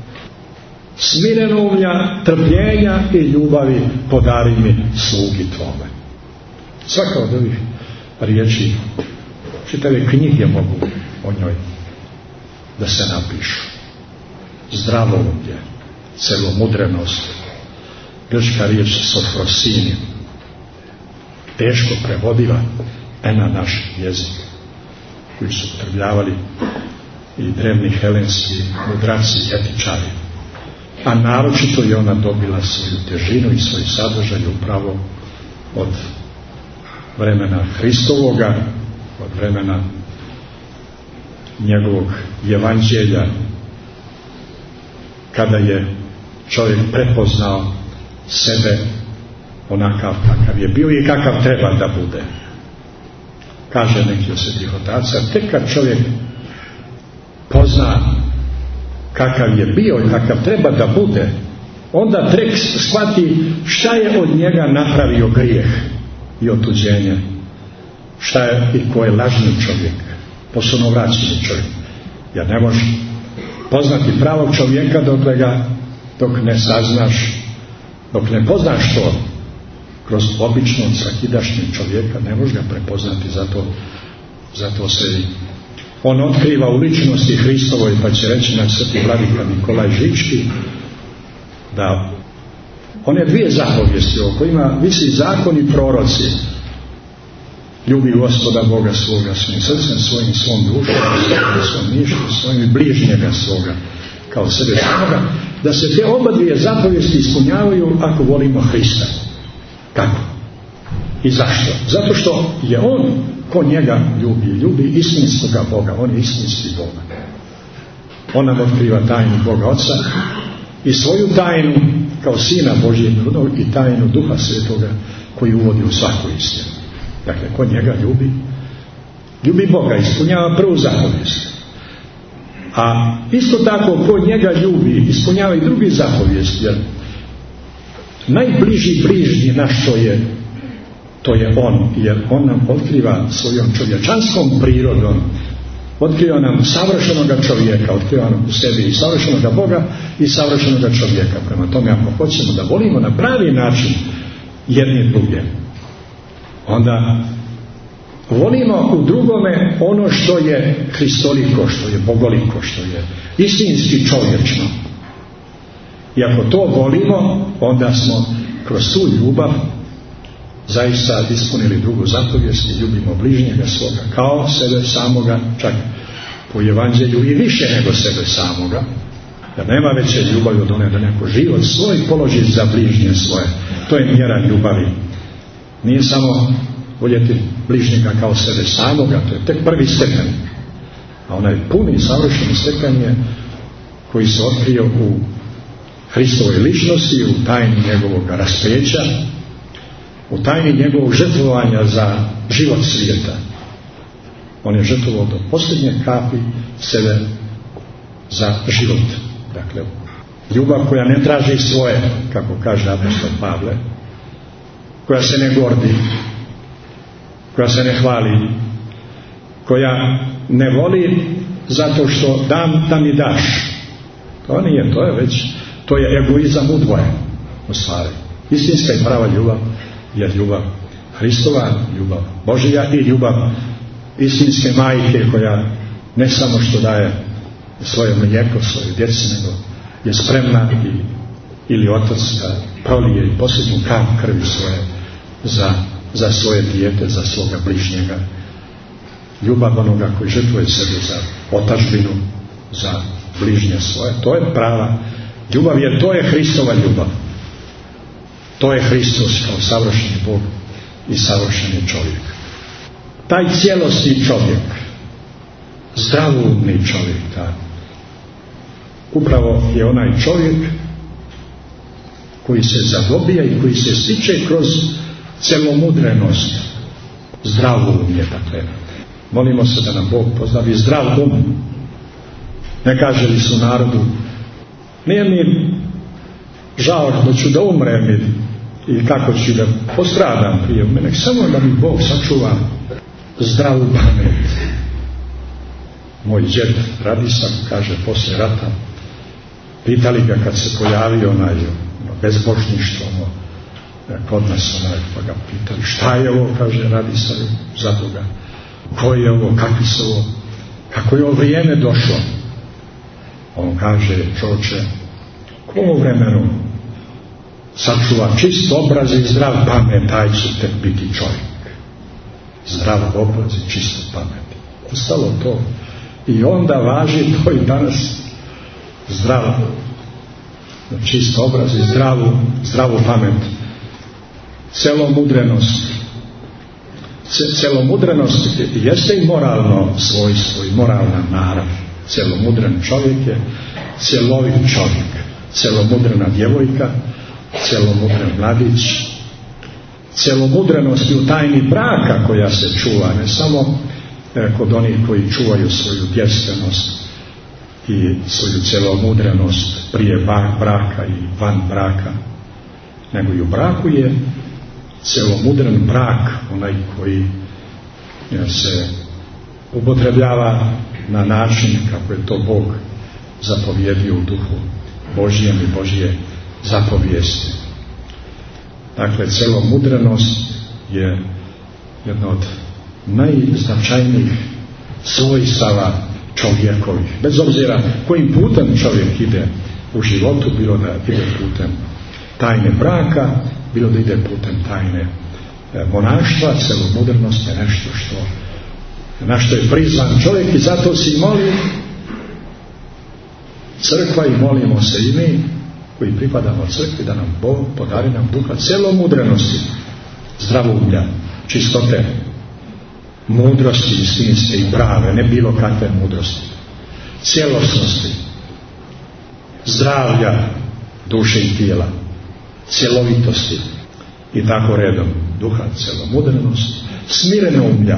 smirenovlja, trpljenja i ljubavi podari mi slugi tvome. Svaka od ovih riječi, čitave knjige mogu o njoj da se napišu. Zdravljenje, celomudrenost, grčka riječ sofrosini, teško prevodiva na naš jezik, koji su upotrebljavali i drevni helenski mudraci i etičari. A naročito je ona dobila svoju težinu i svoj sadržaj upravo od vremena Hristovoga, od vremena njegovog evanđelja, kada je čovjek prepoznao sebe onakav kakav je bio i kakav treba da bude. Kaže neki od svetih otaca, tek kad čovjek pozna kakav je bio i kakav treba da bude, onda tek shvati šta je od njega napravio grijeh i otuđenje, šta je i ko je lažni čovjek, posunovraćeni čovjek. Jer ne možeš poznati pravog čovjeka dok ga dok ne saznaš, dok ne poznaš to kroz običnog svakidašnjeg čovjeka, ne možeš ga prepoznati. Zato, zato se on otkriva u ličnosti Hristovoj, pa će reći na sveti vladika Nikolaj Žički da one dvije zapovijesti o kojima visi zakon i proroci: ljubi Gospoda Boga svoga svojim srcem, svojim svom dušom, svojim mišlju, svojim i bližnjega svoga kao sebe samoga, da se te oba dvije zapovijesti ispunjavaju ako volimo Hrista. Kako? I zašto? Zato što je on ko njega ljubi, ljubi istinskoga Boga, on je istinski Bog. On nam otkriva tajnu Boga Oca i svoju tajnu kao Sina Božjeg i tajnu Duha Svetoga koji uvodi u svaku istinu. Dakle, ko njega ljubi, ljubi Boga, ispunjava prvu zapovijest. A isto tako ko njega ljubi, ispunjava i drugi zapovijest, jer najbliži bližnji naš to je to je on, jer on nam otkriva svojom čovječanskom prirodom, otkriva nam savršenoga čovjeka, otkriva nam u sebi i savršenoga Boga i savršenoga čovjeka. Prema tome, ako hoćemo da volimo na pravi način jedni druge, onda volimo u drugome ono što je hristoliko, što je bogoliko, što je istinski čovječno. I ako to volimo, onda smo kroz tu ljubav zaista ispunili drugu zapovijest i ljubimo bližnjega svoga kao sebe samoga, čak po evanđelju i više nego sebe samoga. Jer nema veće ljubavi od one da neko život svoj položi za bližnje svoje. To je mjera ljubavi. Nije samo voljeti bližnjega kao sebe samoga, to je tek prvi stepen. A onaj puni savršeni stepen je koji se otkrio u Hristovoj ličnosti, u tajni njegovog raspeća, u tajni njegovog žrtvovanja za život svijeta. On je žrtvovao do posljednje kapi sebe za život. Dakle, ljubav koja ne traži svoje, kako kaže apostol Pavle, koja se ne gordi, koja se ne hvali, koja ne voli zato što dam, da mi daš. To nije, to je već, to je egoizam udvojen u stvari. Istinska i prava ljubav je ljubav Hristova, ljubav Božija i ljubav istinske majke koja ne samo što daje svoje mlijeko, svoje djeci, nego je spremna i, ili otac da prolije i posljednju kap krvi svoje za, za svoje dijete, za svoga bližnjega. Ljubav onoga koji žrtvuje sebe za otadžbinu, za bližnje svoje. To je prava ljubav, jer to je Hristova ljubav. To je Hristos kao savršeni Bog i savršeni čovjek. Taj cijelosni čovjek, zdravoumni čovjek, ta, upravo je onaj čovjek koji se zadobija i koji se stiče kroz celomudrenost, zdravoumje. Dakle, molimo se da nam Bog poznavi zdrav um. Ne kaže li su narodu, nije mi žao da ću da umrem i kako ću da postradam prije mene, samo da mi Bog sačuva zdravu pamet. Moj džed Radislav, kaže, poslije rata, pitali ga kad se pojavio onaj ono, bezbožništvo ono, kod nas, onaj, pa ga pitali šta je ovo, kaže Radislav, za Boga, ko je ovo, kakvi su ovo, kako je ovo vrijeme došlo. On kaže, čoče, ko u vremenu sačuva čist obraz i zdrav pamet, taj će tek biti čovjek. Zdrav obraz i čist pamet. Ostalo to. I onda važi to i danas. Zdrav, čist obraz i zdravu, zdravu pamet. Celomudrenost. Celomudrenost jeste i moralno svojstvo i moralna narav. Celomudren čovjek je cjelovit čovjek. Celomudrena djevojka, celomudren mladić, celomudrenost u tajni braka koja se čuva, ne samo kod onih koji čuvaju svoju djevstvenost i svoju celomudrenost prije braka i van braka, nego i u braku je celomudren brak, onaj koji se upotrebljava na način kako je to Bog zapovjedio u duhu Božijem i Božije zapovijesti. Dakle, celomudrenost je jedna od najznačajnijih svojstava čovjekovih. Bez obzira kojim putem čovjek ide u životu, bilo da ide putem tajne braka, bilo da ide putem tajne monaštva, celomudrenost je nešto što na što je prizvan čovjek i zato se moli crkva i molimo se i mi koji pripadamo crkvi da nam Bog podari nam duha celomudrenosti, zdravumlja, čistote, mudrosti istinske i prave, ne bilo kakve mudrosti, cijelosnosti, zdravlja duše i tijela, cjelovitosti i tako redom, duha celomudrenosti, smirenomlja,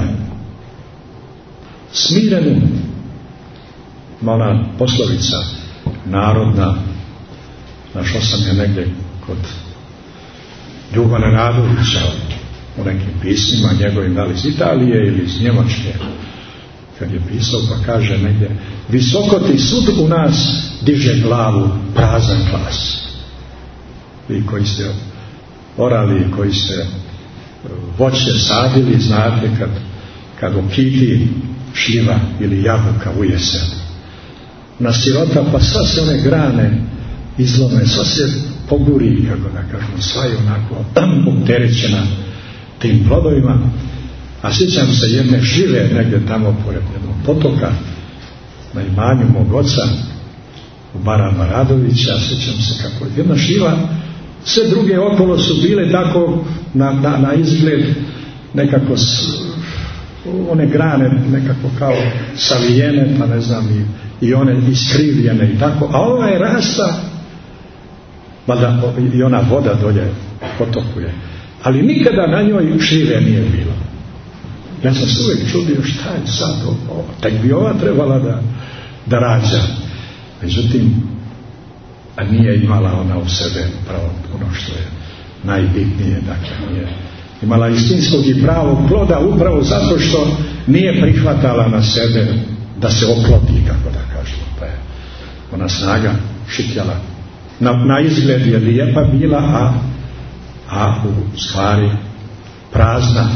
smirenu, ona poslovica narodna, našao sam je negdje kod Ljubana Radovića, u nekim pismima njegovim, da li iz Italije ili iz Njemačke, kad je pisao, pa kaže negdje: visoko ti sud u nas diže glavu prazan glas. Vi koji ste orali, koji ste voće sadili, znate kad, kad okiti šljiva ili jabuka u jesen na sirota, pa sva se one grane izlome, sva se poguri, kako da kažemo, sva je onako opterećena tim plodovima. A sjećam se jedne šljive negdje tamo pored jednog potoka na imanju mog oca u Barama Radovića. Sjećam se kako je jedna šljiva, sve druge okolo su bile tako na, na, na izgled nekako s, one grane nekako kao savijene, pa ne znam, i, i one iskrivljene i tako, a ova je rasta, valjda i ona voda dolje potokuje, ali nikada na njoj šljive nije bilo. Ja sam se uvijek čudio šta je sad ovo, tek bi ova trebala da, da rađa. Međutim, a nije imala ona u sebe upravo ono što je najbitnije, dakle nije imala istinskog i pravog ploda upravo zato što nije prihvatala na sebe da se oplodi, kako da kažemo, pa je ona snaga šipljala. Na, na izgled je lijepa bila, a, a u stvari prazna,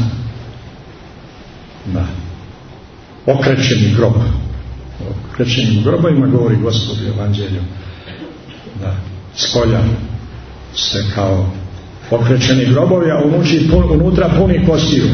na okrećeni grob. O okrećenim grobovima govori Gospod u Evanđelju, da spolja se kao okrećeni grobovi, a unutra puni kostiju.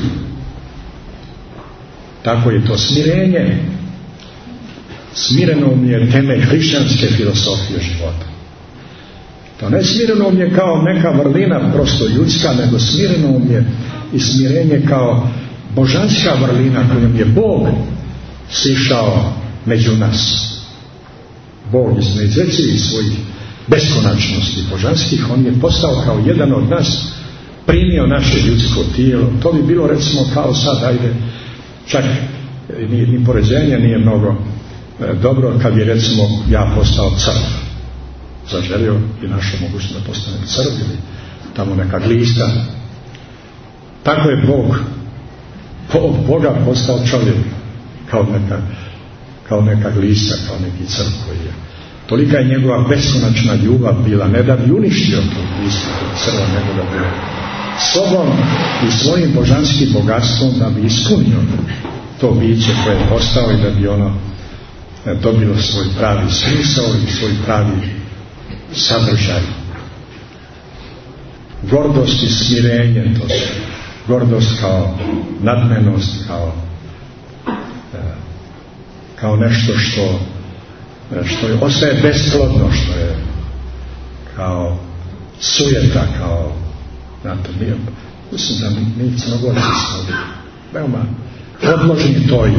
Tako je to smirenje. Smireno mi je temelj hrišćanske filosofije života. To ne smireno mi je kao neka vrlina prosto ljudska, nego smireno mi je i smirenje kao božanska vrlina kojom je Bog sišao među nas. Bog izmeđući svojih beskonačnosti božanskih, on je postao kao jedan od nas, primio naše ljudsko tijelo. To bi bilo recimo kao sad, ajde, čak ni, ni poređenje nije mnogo e, dobro kad bi recimo ja postao crv, zaželio i našo mogućnost da postanem crv ili tamo neka glista. Tako je Bog od Boga postao čovjek, kao neka, kao neka glista, kao neki crv koji je. Tolika je njegova beskonačna ljubav bila, ne da bi uništio tu glistu, crva, nego da bi sobom i svojim božanskim bogatstvom da bi ispunio to biće koje je postao i da bi ono dobilo svoj pravi smisao i svoj pravi sadržaj. Gordost i smirenje, to su gordost kao nadmenost, kao kao nešto što što je, ostaje besplodno, što je kao sujeta, kao znate, nije, mislim da mi Crnogorci smo veoma podložni toj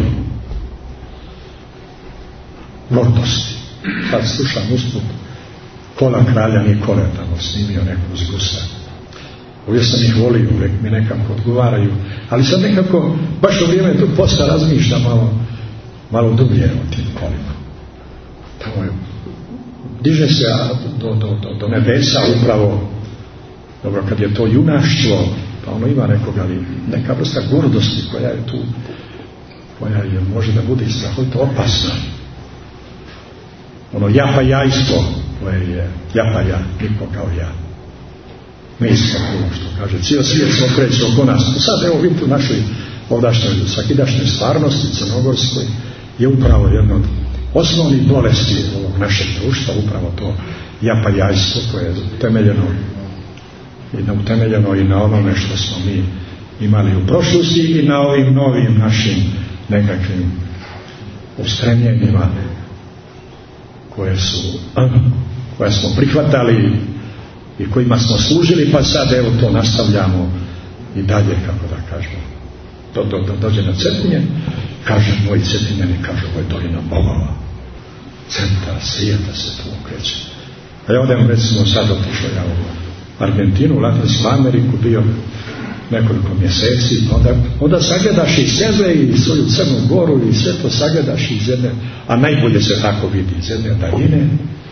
gordosti. Kad slušam usput Kola kralja Nikole, tamo snimio neku zgusa. Uvijek sam ih volio, uvijek mi nekako odgovaraju, ali sad nekako baš u vrijeme tu posta razmišljam malo, malo dublje o tim kolima. Tamo je, diže se do, do, do, do nebesa upravo, dobro, kad je to junaštvo, pa ono ima nekoga, ali neka vrsta gordosti koja je tu, koja je, može da bude strahovito opasna. Ono japa jajstvo koje je japa ja, niko kao ja. Niska puno što kaže, cijel svijet se okreće oko nas. Sad evo vidite u našoj ovdašnjoj svakidašnjoj stvarnosti crnogorskoj je upravo jedno od osnovnih bolesti ovog našeg društva, upravo to japajajstvo koje je utemeljeno i na utemeljeno i na onome što smo mi imali u prošlosti i na ovim novim našim nekakvim ustremljenjima koje su koje smo prihvatali i kojima smo služili, pa sad evo to nastavljamo i dalje, kako da kažemo. Do, do, do, dođe na Cetinje, kaže moji Cetinjani, kaže ovo je dolina bogova, centar svijeta se tu okreće. A ja odem recimo sad otišao ja u Argentinu, u Latinsku Ameriku, bio nekoliko mjeseci, onda, onda sagledaš i sebe i svoju Crnu Goru i sve to sagledaš iz jedne, a najbolje se tako vidi iz jedne daljine,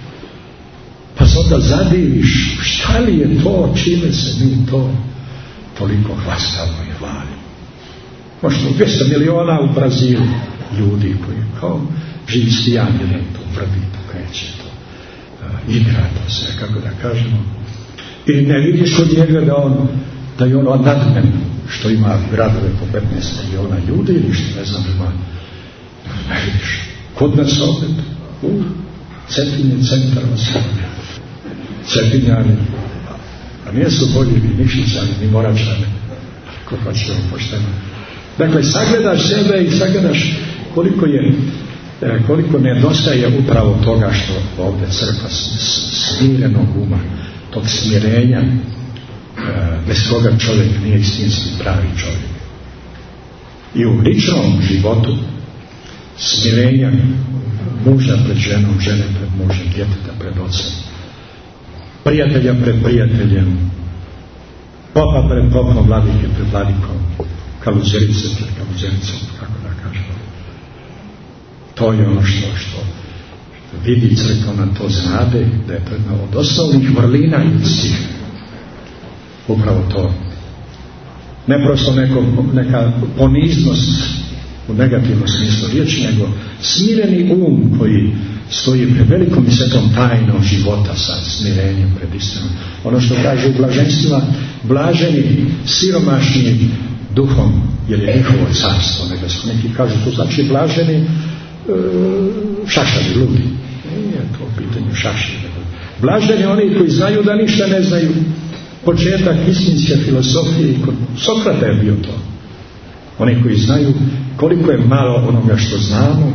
pa se onda zadiviš šta li je to, čime se mi to toliko hvastavno i hvali. Možda dvjesto miliona u Brazilu ljudi koji kao živstijan jedan to vrbi, to kreće, to uh, igra to sve, kako da kažemo. I ne vidiš kod njega da on, da je ono nadmen, što ima gradove po petnaest miliona ljudi ili što ne znam ima, ne vidiš. Kod nas opet, u Cetinje, centar Vasilja. Cetinjani, a nijesu bolji ni Nišićani, ni Moračani, ko hoćemo pošteno. Dakle, sagledaš sebe i sagledaš koliko je, koliko nedostaje upravo toga što ovdje crkva smirenog uma, tog smirenja, bez koga čovjek nije istinski pravi čovjek. I u ličnom životu smirenja muža pred ženom, žene pred mužem, djeteta pred ocem, prijatelja pred prijateljem, popa pred popom, vladike pred vladikom, kaluzerice pred kaluzericom, kako da kažemo. To je ono što, što vidi crkva, na to znade, da je to jedna od osnovnih vrlina ljudskih. Upravo to. Ne prosto neko, neka poniznost u negativnom smislu riječi, nego smireni um koji stoji pred velikom i svetom tajnom života sa smirenjem pred istinom. Ono što kaže u blaženstvima, blaženi, siromašni duhom, jer je njihovo carstvo. Neki kažu, to znači blaženi e, šašari, ludi. Nije to u pitanju šašari. Blaženi oni koji znaju da ništa ne znaju. Početak istinske filosofije i kod Sokrata je bio to. Oni koji znaju koliko je malo onoga što znamo,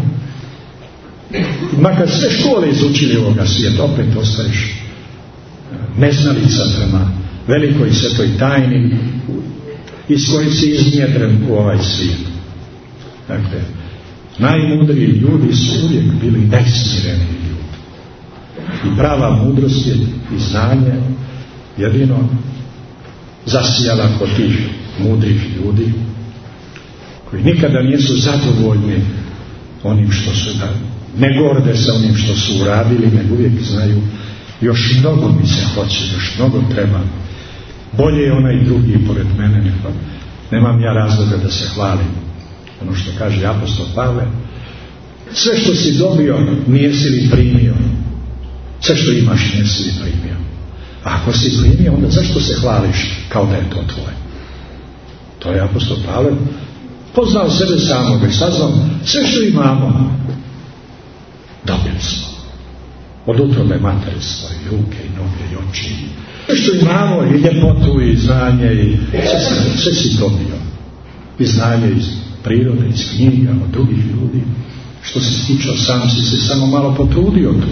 makar sve škole izučili ovoga svijeta, opet ostaješ neznalica prema velikoj svetoj tajni iz koje si iznjedren u ovaj svijet. Dakle, najmudriji ljudi su uvijek bili najsmireniji ljudi. I prava mudrost je i znanje jedino zasijala kod tih mudrih ljudi koji nikada nisu zadovoljni onim što su da ne gorde sa onim što su uradili, nego uvijek znaju još mnogo mi se hoće, još mnogo treba. Bolje je onaj drugi pored mene, nego nemam ja razloga da se hvalim. Ono što kaže apostol Pavle, sve što si dobio nijesi li primio, sve što imaš nijesi li primio. A ako si primio, onda zašto se hvališ kao da je to tvoje? To je apostol Pavle poznao sebe samoga i saznao sve što imamo dobili smo. Od utrobe materinstva i ruke i noge i oči. Sve što imamo i ljepotu i znanje i sve, sve si dobio. I znanje iz prirode, iz knjiga, od drugih ljudi. Što si stičao, sam si se samo malo potrudio tu.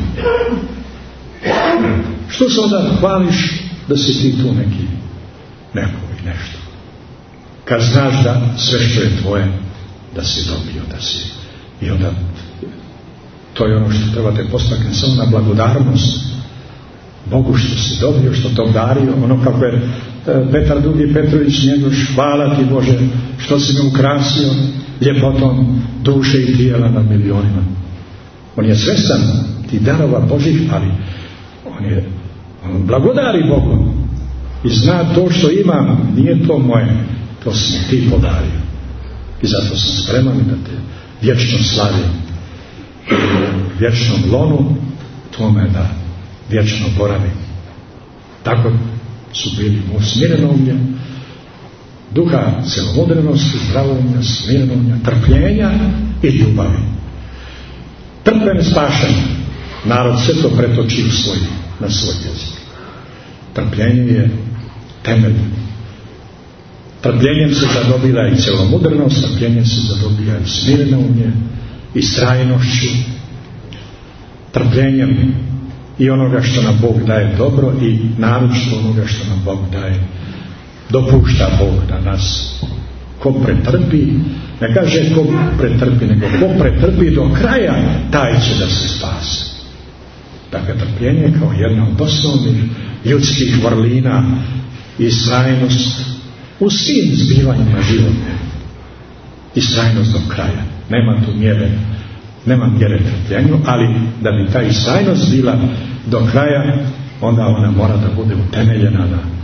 Što se onda hvališ da si ti tu neki neko i nešto? Kad znaš da sve što je tvoje, da si dobio, da si. I onda to je ono što trebate postaknuti samo na blagodarnost Bogu što si dobio, što to dario, ono kako je Petar Dugi Petrović njegov, hvala ti Bože što si me ukrasio ljepotom duše i tijela na milionima. On je svestan ti darova Božih, ali on je on blagodari Bogu i zna to što imam nije to moje, to si ti podario i zato sam spreman da te vječno slavim u vječnom lonu tome da vječno boravim. Tako su bili mu smirenovlje duha celomudrenosti, zdravovlja, smirenovlja, trpljenja i ljubavi. Trpen spašen, narod sve to pretoči u svoj, na svoj jezik. Trpljenje je temelj. Trpljenjem se zadobila i celomudrenost, trpljenjem se zadobila i smirenovlje, i strajnošću, trpljenjem i onoga što nam Bog daje dobro i naročito onoga što nam Bog daje, dopušta Bog da nas ko pretrpi, ne kaže ko pretrpi, nego ko pretrpi do kraja, taj će da se spase. Dakle, trpljenje kao jedna od osnovnih ljudskih vrlina i strajnost u svim zbivanjima životne i strajnost do kraja. Nema tu mjere, nema mjere trpljenju, ali da bi ta istrajnost bila do kraja, onda ona mora da bude utemeljena na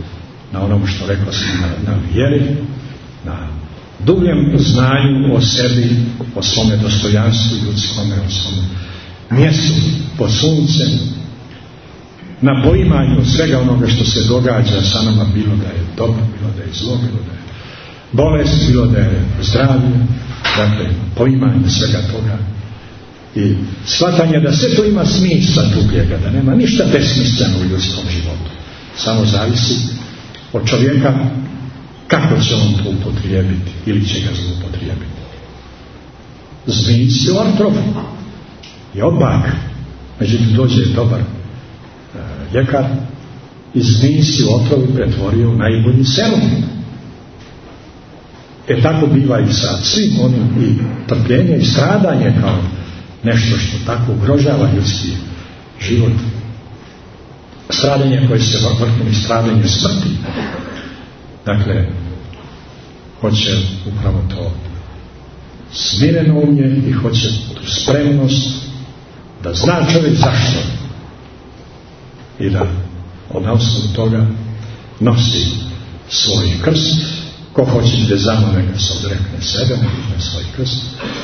na onom što rekao sam, na, na vjeri, na dubljem znanju o sebi, o svome dostojanstvu ljudskome, o svome mjestu pod suncem, na poimanju svega onoga što se događa sa nama, bilo da je dobro, bilo da je zlo, bilo da je bolest, bilo da je zdravlje, dakle, poimanje svega toga i shvatanje da sve to ima smisla drugega, da nema ništa besmisleno u ljudskom životu. Samo zavisi od čovjeka kako će on to upotrijebiti ili će ga zloupotrijebiti. Zmijci je otrov, je odbak, međutim dođe dobar e, ljekar i zmijci otrov pretvorio u najbolji serum. E tako biva i sa svim onim i trpljenje i stradanje kao nešto što tako ugrožava ljudski život. Stradanje koje se vrhuni stradanje smrti. Dakle, hoće upravo to smireno umje i hoće tu spremnost da zna čovjek zašto i da na osnovu toga nosi svoj krst. Ko hoće da zamo, neka se odrekne sebe, neka svoj krst.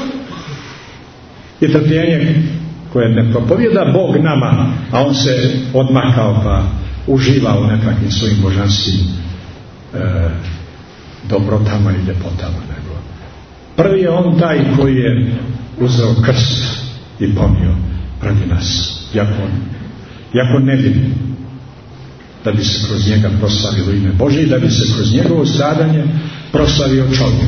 I trpljenje koje ne propovjeda Bog nama, a on se odmakao pa uživa u nekakvim svojim božanskim e, dobrotama i ljepotama. Nego prvi je on taj koji je uzeo krst i ponio radi nas, jako, jako nevin, da bi se kroz njega proslavilo ime Božje i da bi se kroz njegovo stradanje proslavio čovjek.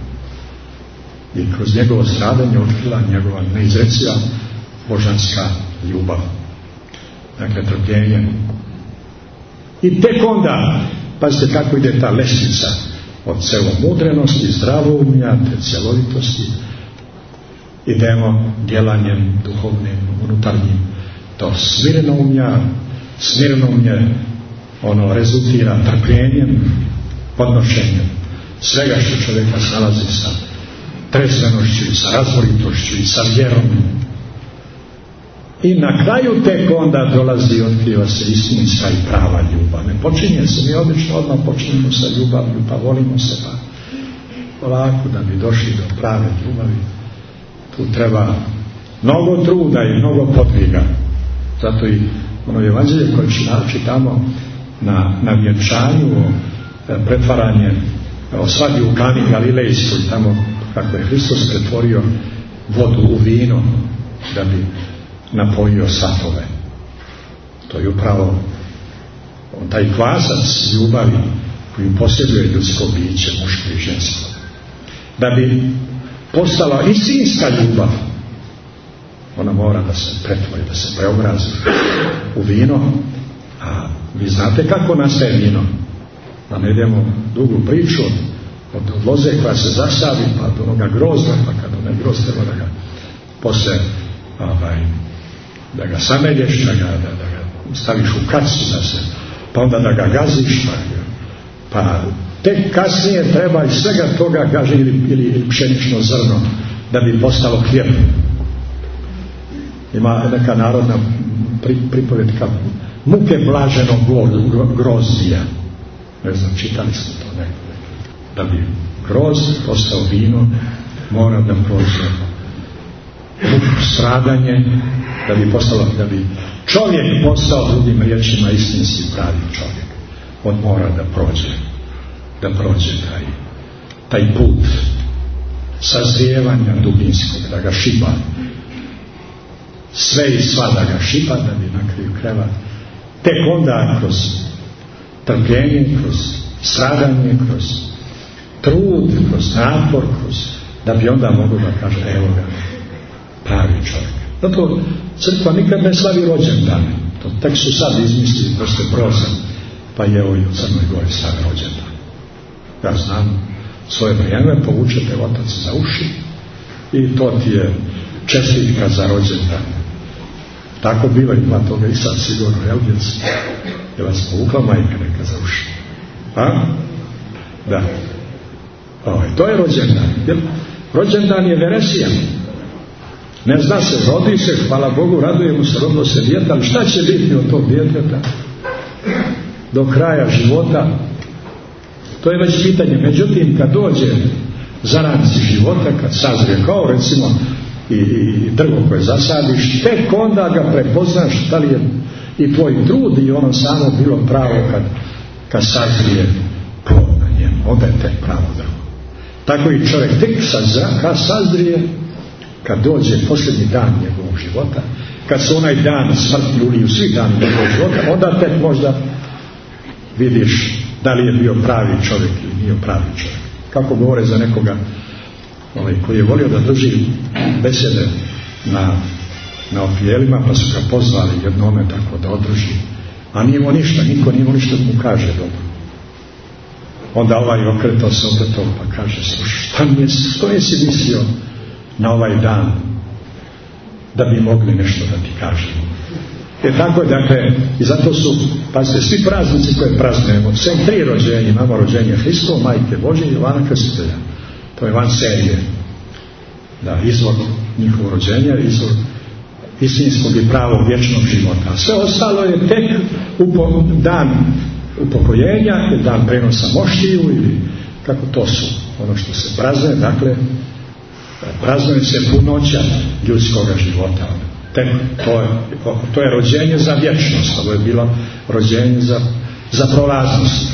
I kroz njegovo stradanje otkrila njegova neizreciva božanska ljubav. Dakle, trpljenje. I tek onda, pazite kako ide ta lestvica od celomudrenosti, zdravumlja, te cjelovitosti, idemo djelanjem duhovnim, unutarnjim, to smirenoumlja, smirenoumlje ono rezultira trpljenjem, podnošenjem svega što čovjeka nalazi sa trezvenošću i sa razboritošću i sa vjerom. I na kraju tek onda dolazi i otkriva se istinska i prava ljubav. Ne počinje se, mi obično odmah počinjemo sa ljubavlju, pa volimo se, pa polako da bi došli do prave ljubavi. Tu treba mnogo truda i mnogo podviga. Zato i ono evanđelje koje čitamo na, na vjenčanju, pretvaranje, o svadbi u Kani Galilejskoj, tamo kako je Hristos pretvorio vodu u vino da bi napojio satove. To je upravo taj kvasac ljubavi koji posjeduje ljudsko biće, muško i žensko. Da bi postala istinska ljubav, ona mora da se pretvori, da se preobrazi u vino. A vi znate kako nastaje vino? Da ne idemo dugu priču od, od loze koja se zasadi pa do onoga grozda, pa kad onaj grozd treba da ga posle ovaj, da ga samelješ, da ga, da, da ga staviš u kacu, da se, pa onda da ga gaziš, pa, pa tek kasnije treba iz svega toga gaži ili, ili, ili pšenično zrno da bi postalo hljeb. Ima neka narodna pri, pripovjetka muke blaženog grozdija. Ne znam, čitali smo to neko. Da bi grozd postao vino, mora da prođe stradanje, da bi postalo, da bi čovjek postao, drugim riječima, istinski pravi čovjek. On mora da prođe, da prođe taj, taj put sazrijevanja dubinskog, da ga šiba. Sve i sva da ga šiba, da bi na kraju kreva tek onda kroz trpljenje, kroz stradanje, kroz trud, kroz napor, kroz, da bi onda mogu da kaže evo ga, pravi čovjek. Zato crkva nikad ne slavi rođendane. To tek su sad izmislili proste proza, pa je evo i u Crnoj Gori slavi rođendan. Ja znam, svoje vrijeme povučete otac za uši i to ti je čestitka za rođendan. Tako biva, ima toga i sad sigurno, jel djeci? Je vas povukla majka neka za uši? A? Da. Ovaj, to je rođendan. Jer rođendan je veresija. Ne zna se, rodi se, hvala Bogu, radujemo se, rodilo se dijete, ali šta će biti od tog djeteta? Do kraja života To je već pitanje. Međutim, kad dođe zaranci života, kad sazrije, kao recimo i, i drvo koje zasadiš, tek onda ga prepoznaš da li je i tvoj trud i ono samo bilo pravo kad, kad sazrije plod na njemu. Onda je tek pravo drvo. Tako i čovjek tek kad sazrije, kad dođe posljednji dan njegovog života, kad se onaj dan smrti uliju svih dana njegovog života, onda tek možda vidiš da li je bio pravi čovjek ili nije pravi čovjek. Kako govore za nekoga ovaj, koji je volio da drži besede na, na opijelima, pa su ga pozvali jednome tako da održi, a nije mu ništa, niko nije mu ništa da mu kaže dobro. Onda ovaj okretao se opet to pa kaže, šta mi je, što je si mislio na ovaj dan da bi mogli nešto da ti kažemo. E tako je, dakle, i zato su, pazite, svi praznici koje praznujemo, sve tri rođenja, imamo rođenje Hristova, Majke Božje i Ivana Krstitelja. To je van serije. Da, izvor njihovog rođenja, izvor istinskog i pravog vječnog života. A sve ostalo je tek upo, dan upokojenja, dan prenosa moštiju ili kako to su, ono što se praznuje, dakle, praznuje se punoća ljudskog života. Tek to je, to je rođenje za vječnost, ovo je bilo rođenje za, za prolaznost.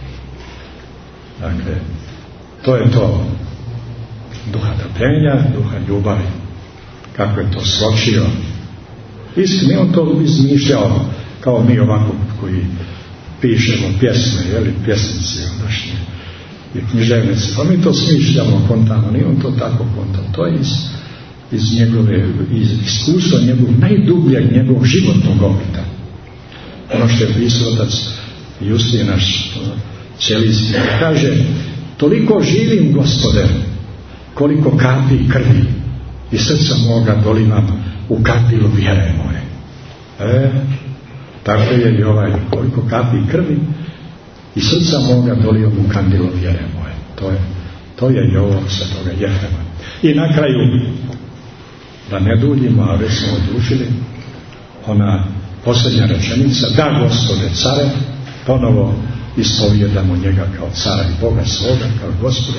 Dakle, to je to duha trpljenja, duha ljubavi, kako je to sločio. Iskreno, on to izmišljao kao mi ovako koji pišemo pjesme, jeli, pjesnici ondašnje i književnici, pa mi to smišljamo, kontamo, nije on to tako kontao, to je iz, iz njegove, iz iskustva njegovog, najdubljeg njegovog životnog opita. Ono što je pisao otac Justije naš Ćelijski, kaže, toliko živim, Gospode, koliko kapi krvi i srca moga dolivam u kapilu vjere moje. E, tako je i ovaj, koliko kapi krvi i srca moga dolivam u kandilo vjere moje. To je, to je i ovo svetoga Jefrema. I na kraju, da ne duljimo, a već smo odlučili, ona posljednja rečenica, da, Gospode care, ponovo ispovjedamo njega kao cara i Boga svoga, kao Gospoda.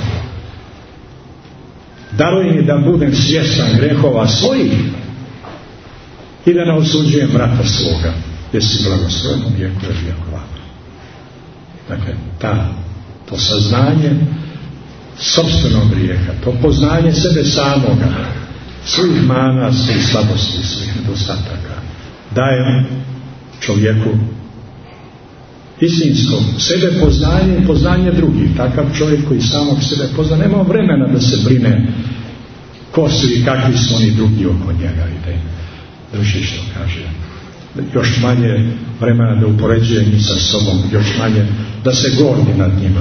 Daruj mi da budem svjestan grehova svojih i da ne osuđujem vrata svoga, jer si blagosloven u vijeku i vjekova. Dakle, ta, to saznanje sopstvenog grijeha, to poznanje sebe samoga, svojih mana, svojih slabosti, svojih nedostataka, daje čovjeku istinsko sebe poznanje i poznanje drugih. Takav čovjek koji samog sebe pozna, nema vremena da se brine ko su i kakvi su oni drugi oko njega i da drži, što kaže, još manje vremena da upoređuje ni sa sobom, još manje da se gordi nad njima,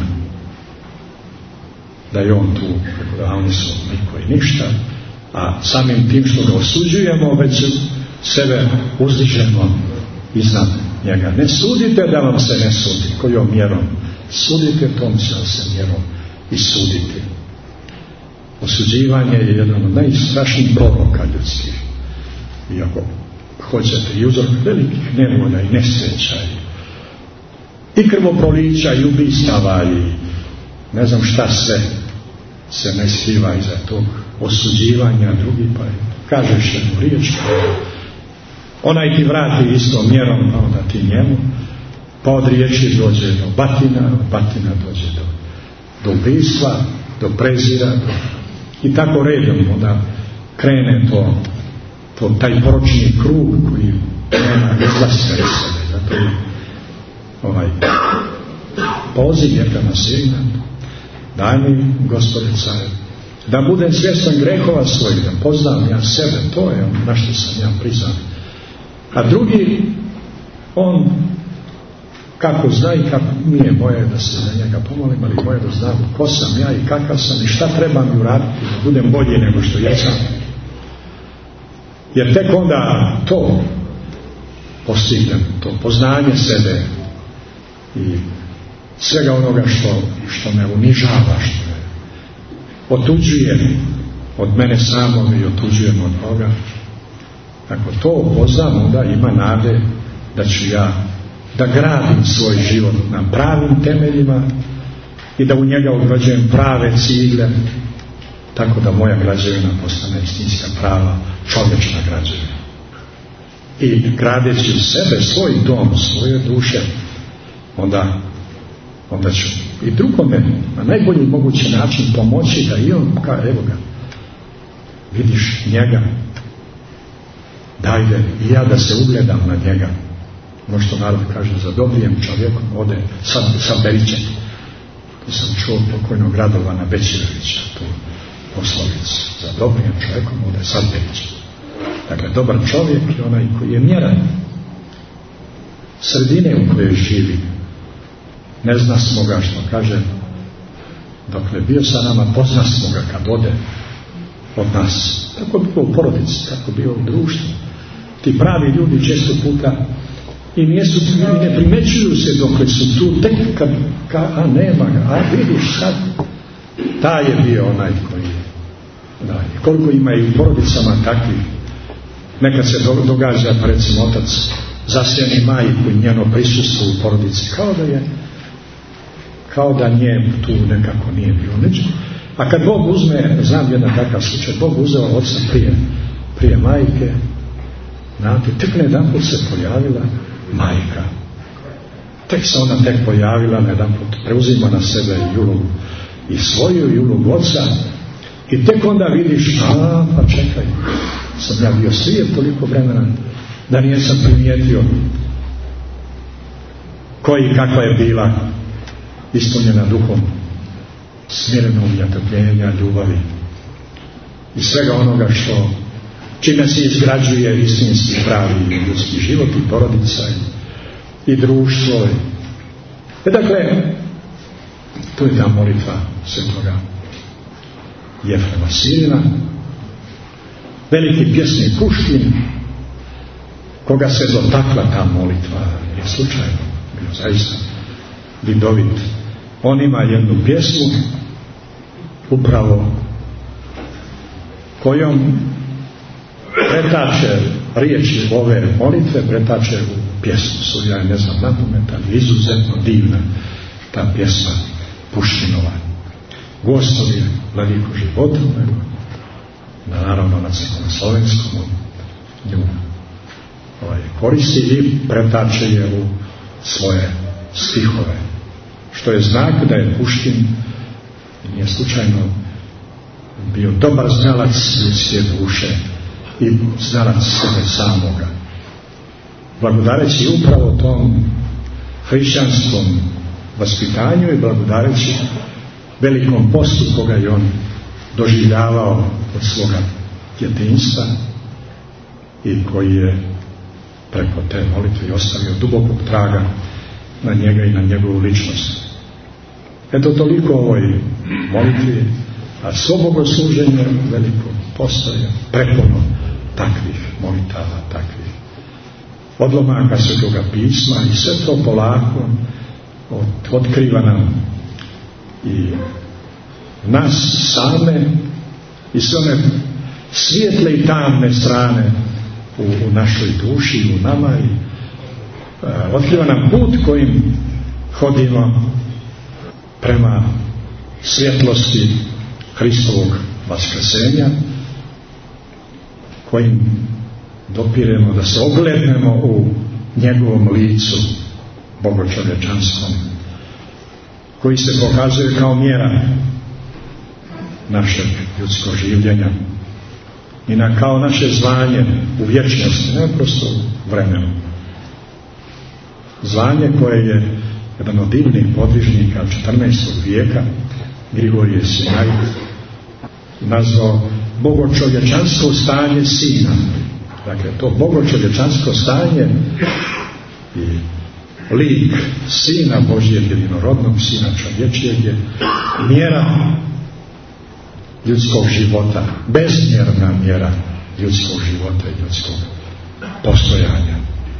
da je on tu, da oni su niko i ništa, a samim tim što ga osuđujemo već sebe uzdižemo iznad njega. Ne sudite da vam se ne sudi, kojom mjerom sudite, tom će se mjerom i suditi. Osuđivanje je jedan od najstrašnijih poroka ljudskih. I ako hoćete, i uzrok velikih nevolja i nesreća i krvoprolića i ubistava i ne znam šta sve se ne skriva iza tog osuđivanja drugi, pa kažeš jednu riječ, onaj ti vrati istom mjerom, pa onda ti njemu, pa od riječi dođe do batina, od batina dođe do, do ubistva, do prezira, do, i tako redom onda krene to, to taj poročni krug koji nema izlaska iz sebe. Zato je ovaj poziv je prema svima, daj mi, Gospode care, da budem svjestan grehova svojih, da poznam ja sebe, to je ono na što sam ja priznan. A drugi, on kako zna i kako nije moje da se za njega pomolim, ali moje da znam ko sam ja i kakav sam i šta trebam uraditi da budem bolji nego što jesam. Jer tek onda to postignem, to poznanje sebe i svega onoga što, što me unižava, što me otuđuje od mene samog i otuđujem od Boga. Ako to poznam, onda ima nade da ću ja da gradim svoj život na pravim temeljima i da u njega ugrađujem prave cigle, tako da moja građevina postane istinska, prava, čovječna građevina. I gradeći sebe, svoj dom, svoje duše, onda, onda ću i drugome na najbolji mogući način pomoći da i on kaže, evo ga, vidiš njega, dajde i ja da se ugledam na njega. Ono što narod kaže, za dobrijem čovjekom ode sa, sa Berićem. Tu sam čuo pokojnog Radovana Bećirovića, tu poslovicu. Za dobrijem čovjekom ode sa Berićem. Dakle, dobar čovjek je onaj koji je mjeran sredine u kojoj živi. Ne zna smo ga, što kaže, dokle bio sa nama, pozna smo ga kad ode od nas. Tako bio u porodici, tako bio u društvu. Ti pravi ljudi često puta i nijesu, ne primećuju se dokle su tu, tek kad, ka, a nema ga, a vidiš sad, taj je bio onaj koji je. Da, koliko ima i u porodicama takvih. Nekad se događa, pa recimo otac zasjeni majku i njeno prisustvo u porodici, kao da je, kao da nje tu nekako nije bilo nič. A kad Bog uzme, znam jedan takav slučaj, Bog uzeo oca prije, prije majke, znate, tek nejedanput se pojavila majka. Tek se ona tek pojavila, nejedanput preuzima na sebe i ulogu i svoju i ulogu oca i tek onda vidiš, a pa čekaj, sam ja bio slijep toliko vremena da nijesam primijetio koji kakva je bila ispunjena duhom smirenog trpljenja, ljubavi i svega onoga što čime se izgrađuje istinski pravi ljudski život i porodica i, i društvo. E dakle, to je ta molitva svetoga Jefrema Sirina, veliki pjesnik Puškin, koga se dotakla ta molitva, je slučajno bio zaista vidovit. On ima jednu pjesmu upravo kojom pretače riječi ove molitve, pretače u pjesmu. Ja ne znam napamet, ali izuzetno divna ta pjesma Puškinova. Gospodi vladiko života, naravno na crkvenom slovenskom nju ovaj, koristi i pretače je u svoje stihove. Što je znak da je Puškin, nije slučajno, bio dobar znalac ljudske duše i znalac sebe samoga. Blagodareći upravo tom hrišćanskom vaspitanju i blagodareći velikom postu koga je on doživljavao od svoga djetinjstva i koji je preko te molitve ostavio dubokog traga na njega i na njegovu ličnost. Eto toliko o ovoj molitvi, a svo bogosluženje veliko postoje prepuno takvih molitava, takvih odlomaka Svetoga pisma i sve to polako otkriva nam i nas same i sve one svijetle i tamne strane u, u našoj duši i u nama i uh, otkriva nam put kojim hodimo prema svjetlosti Hristovog vaskrsenja, kojim dopiremo da se oglednemo u njegovom licu bogočovječanskom, koji se pokazuje kao mjera našeg ljudskog življenja i na kao naše zvanje u vječnosti, ne prosto u vremenu. Zvanje koje je jedan od divnih podvižnika četrnaestog vijeka, Grigorije Sinaj, nazvao bogočovječansko stanje sina. Dakle, to bogočovječansko stanje i lik sina Božijeg jedinorodnog, sina čovječijeg, je mjera ljudskog života, bezmjerna mjera ljudskog života i ljudskog postojanja.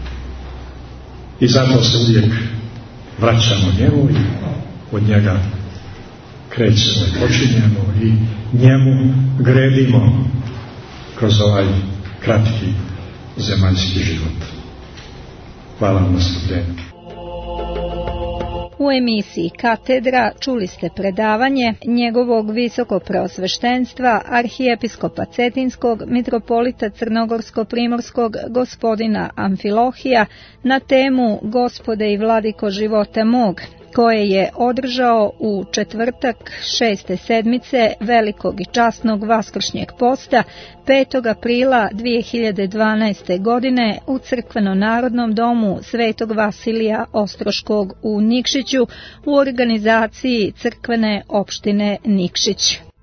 I zato se uvijek vraćamo njemu i od njega krećemo i počinjemo i njemu gredimo kroz ovaj kratki zemaljski život. Hvala vam na strpljenju. U emisiji Katedra čuli ste predavanje njegovog visokopreosveštenstva arhijepiskopa Cetinskog mitropolita Crnogorsko-primorskog gospodina Amfilohija na temu Gospode i vladiko života mog, koje je održao u četvrtak šeste sedmice velikog i časnog vaskršnjeg posta petog aprila dvije hiljade dvanaeste. godine u Crkveno-narodnom domu Svetog Vasilija Ostroškog u Nikšiću u organizaciji Crkvene opštine Nikšić.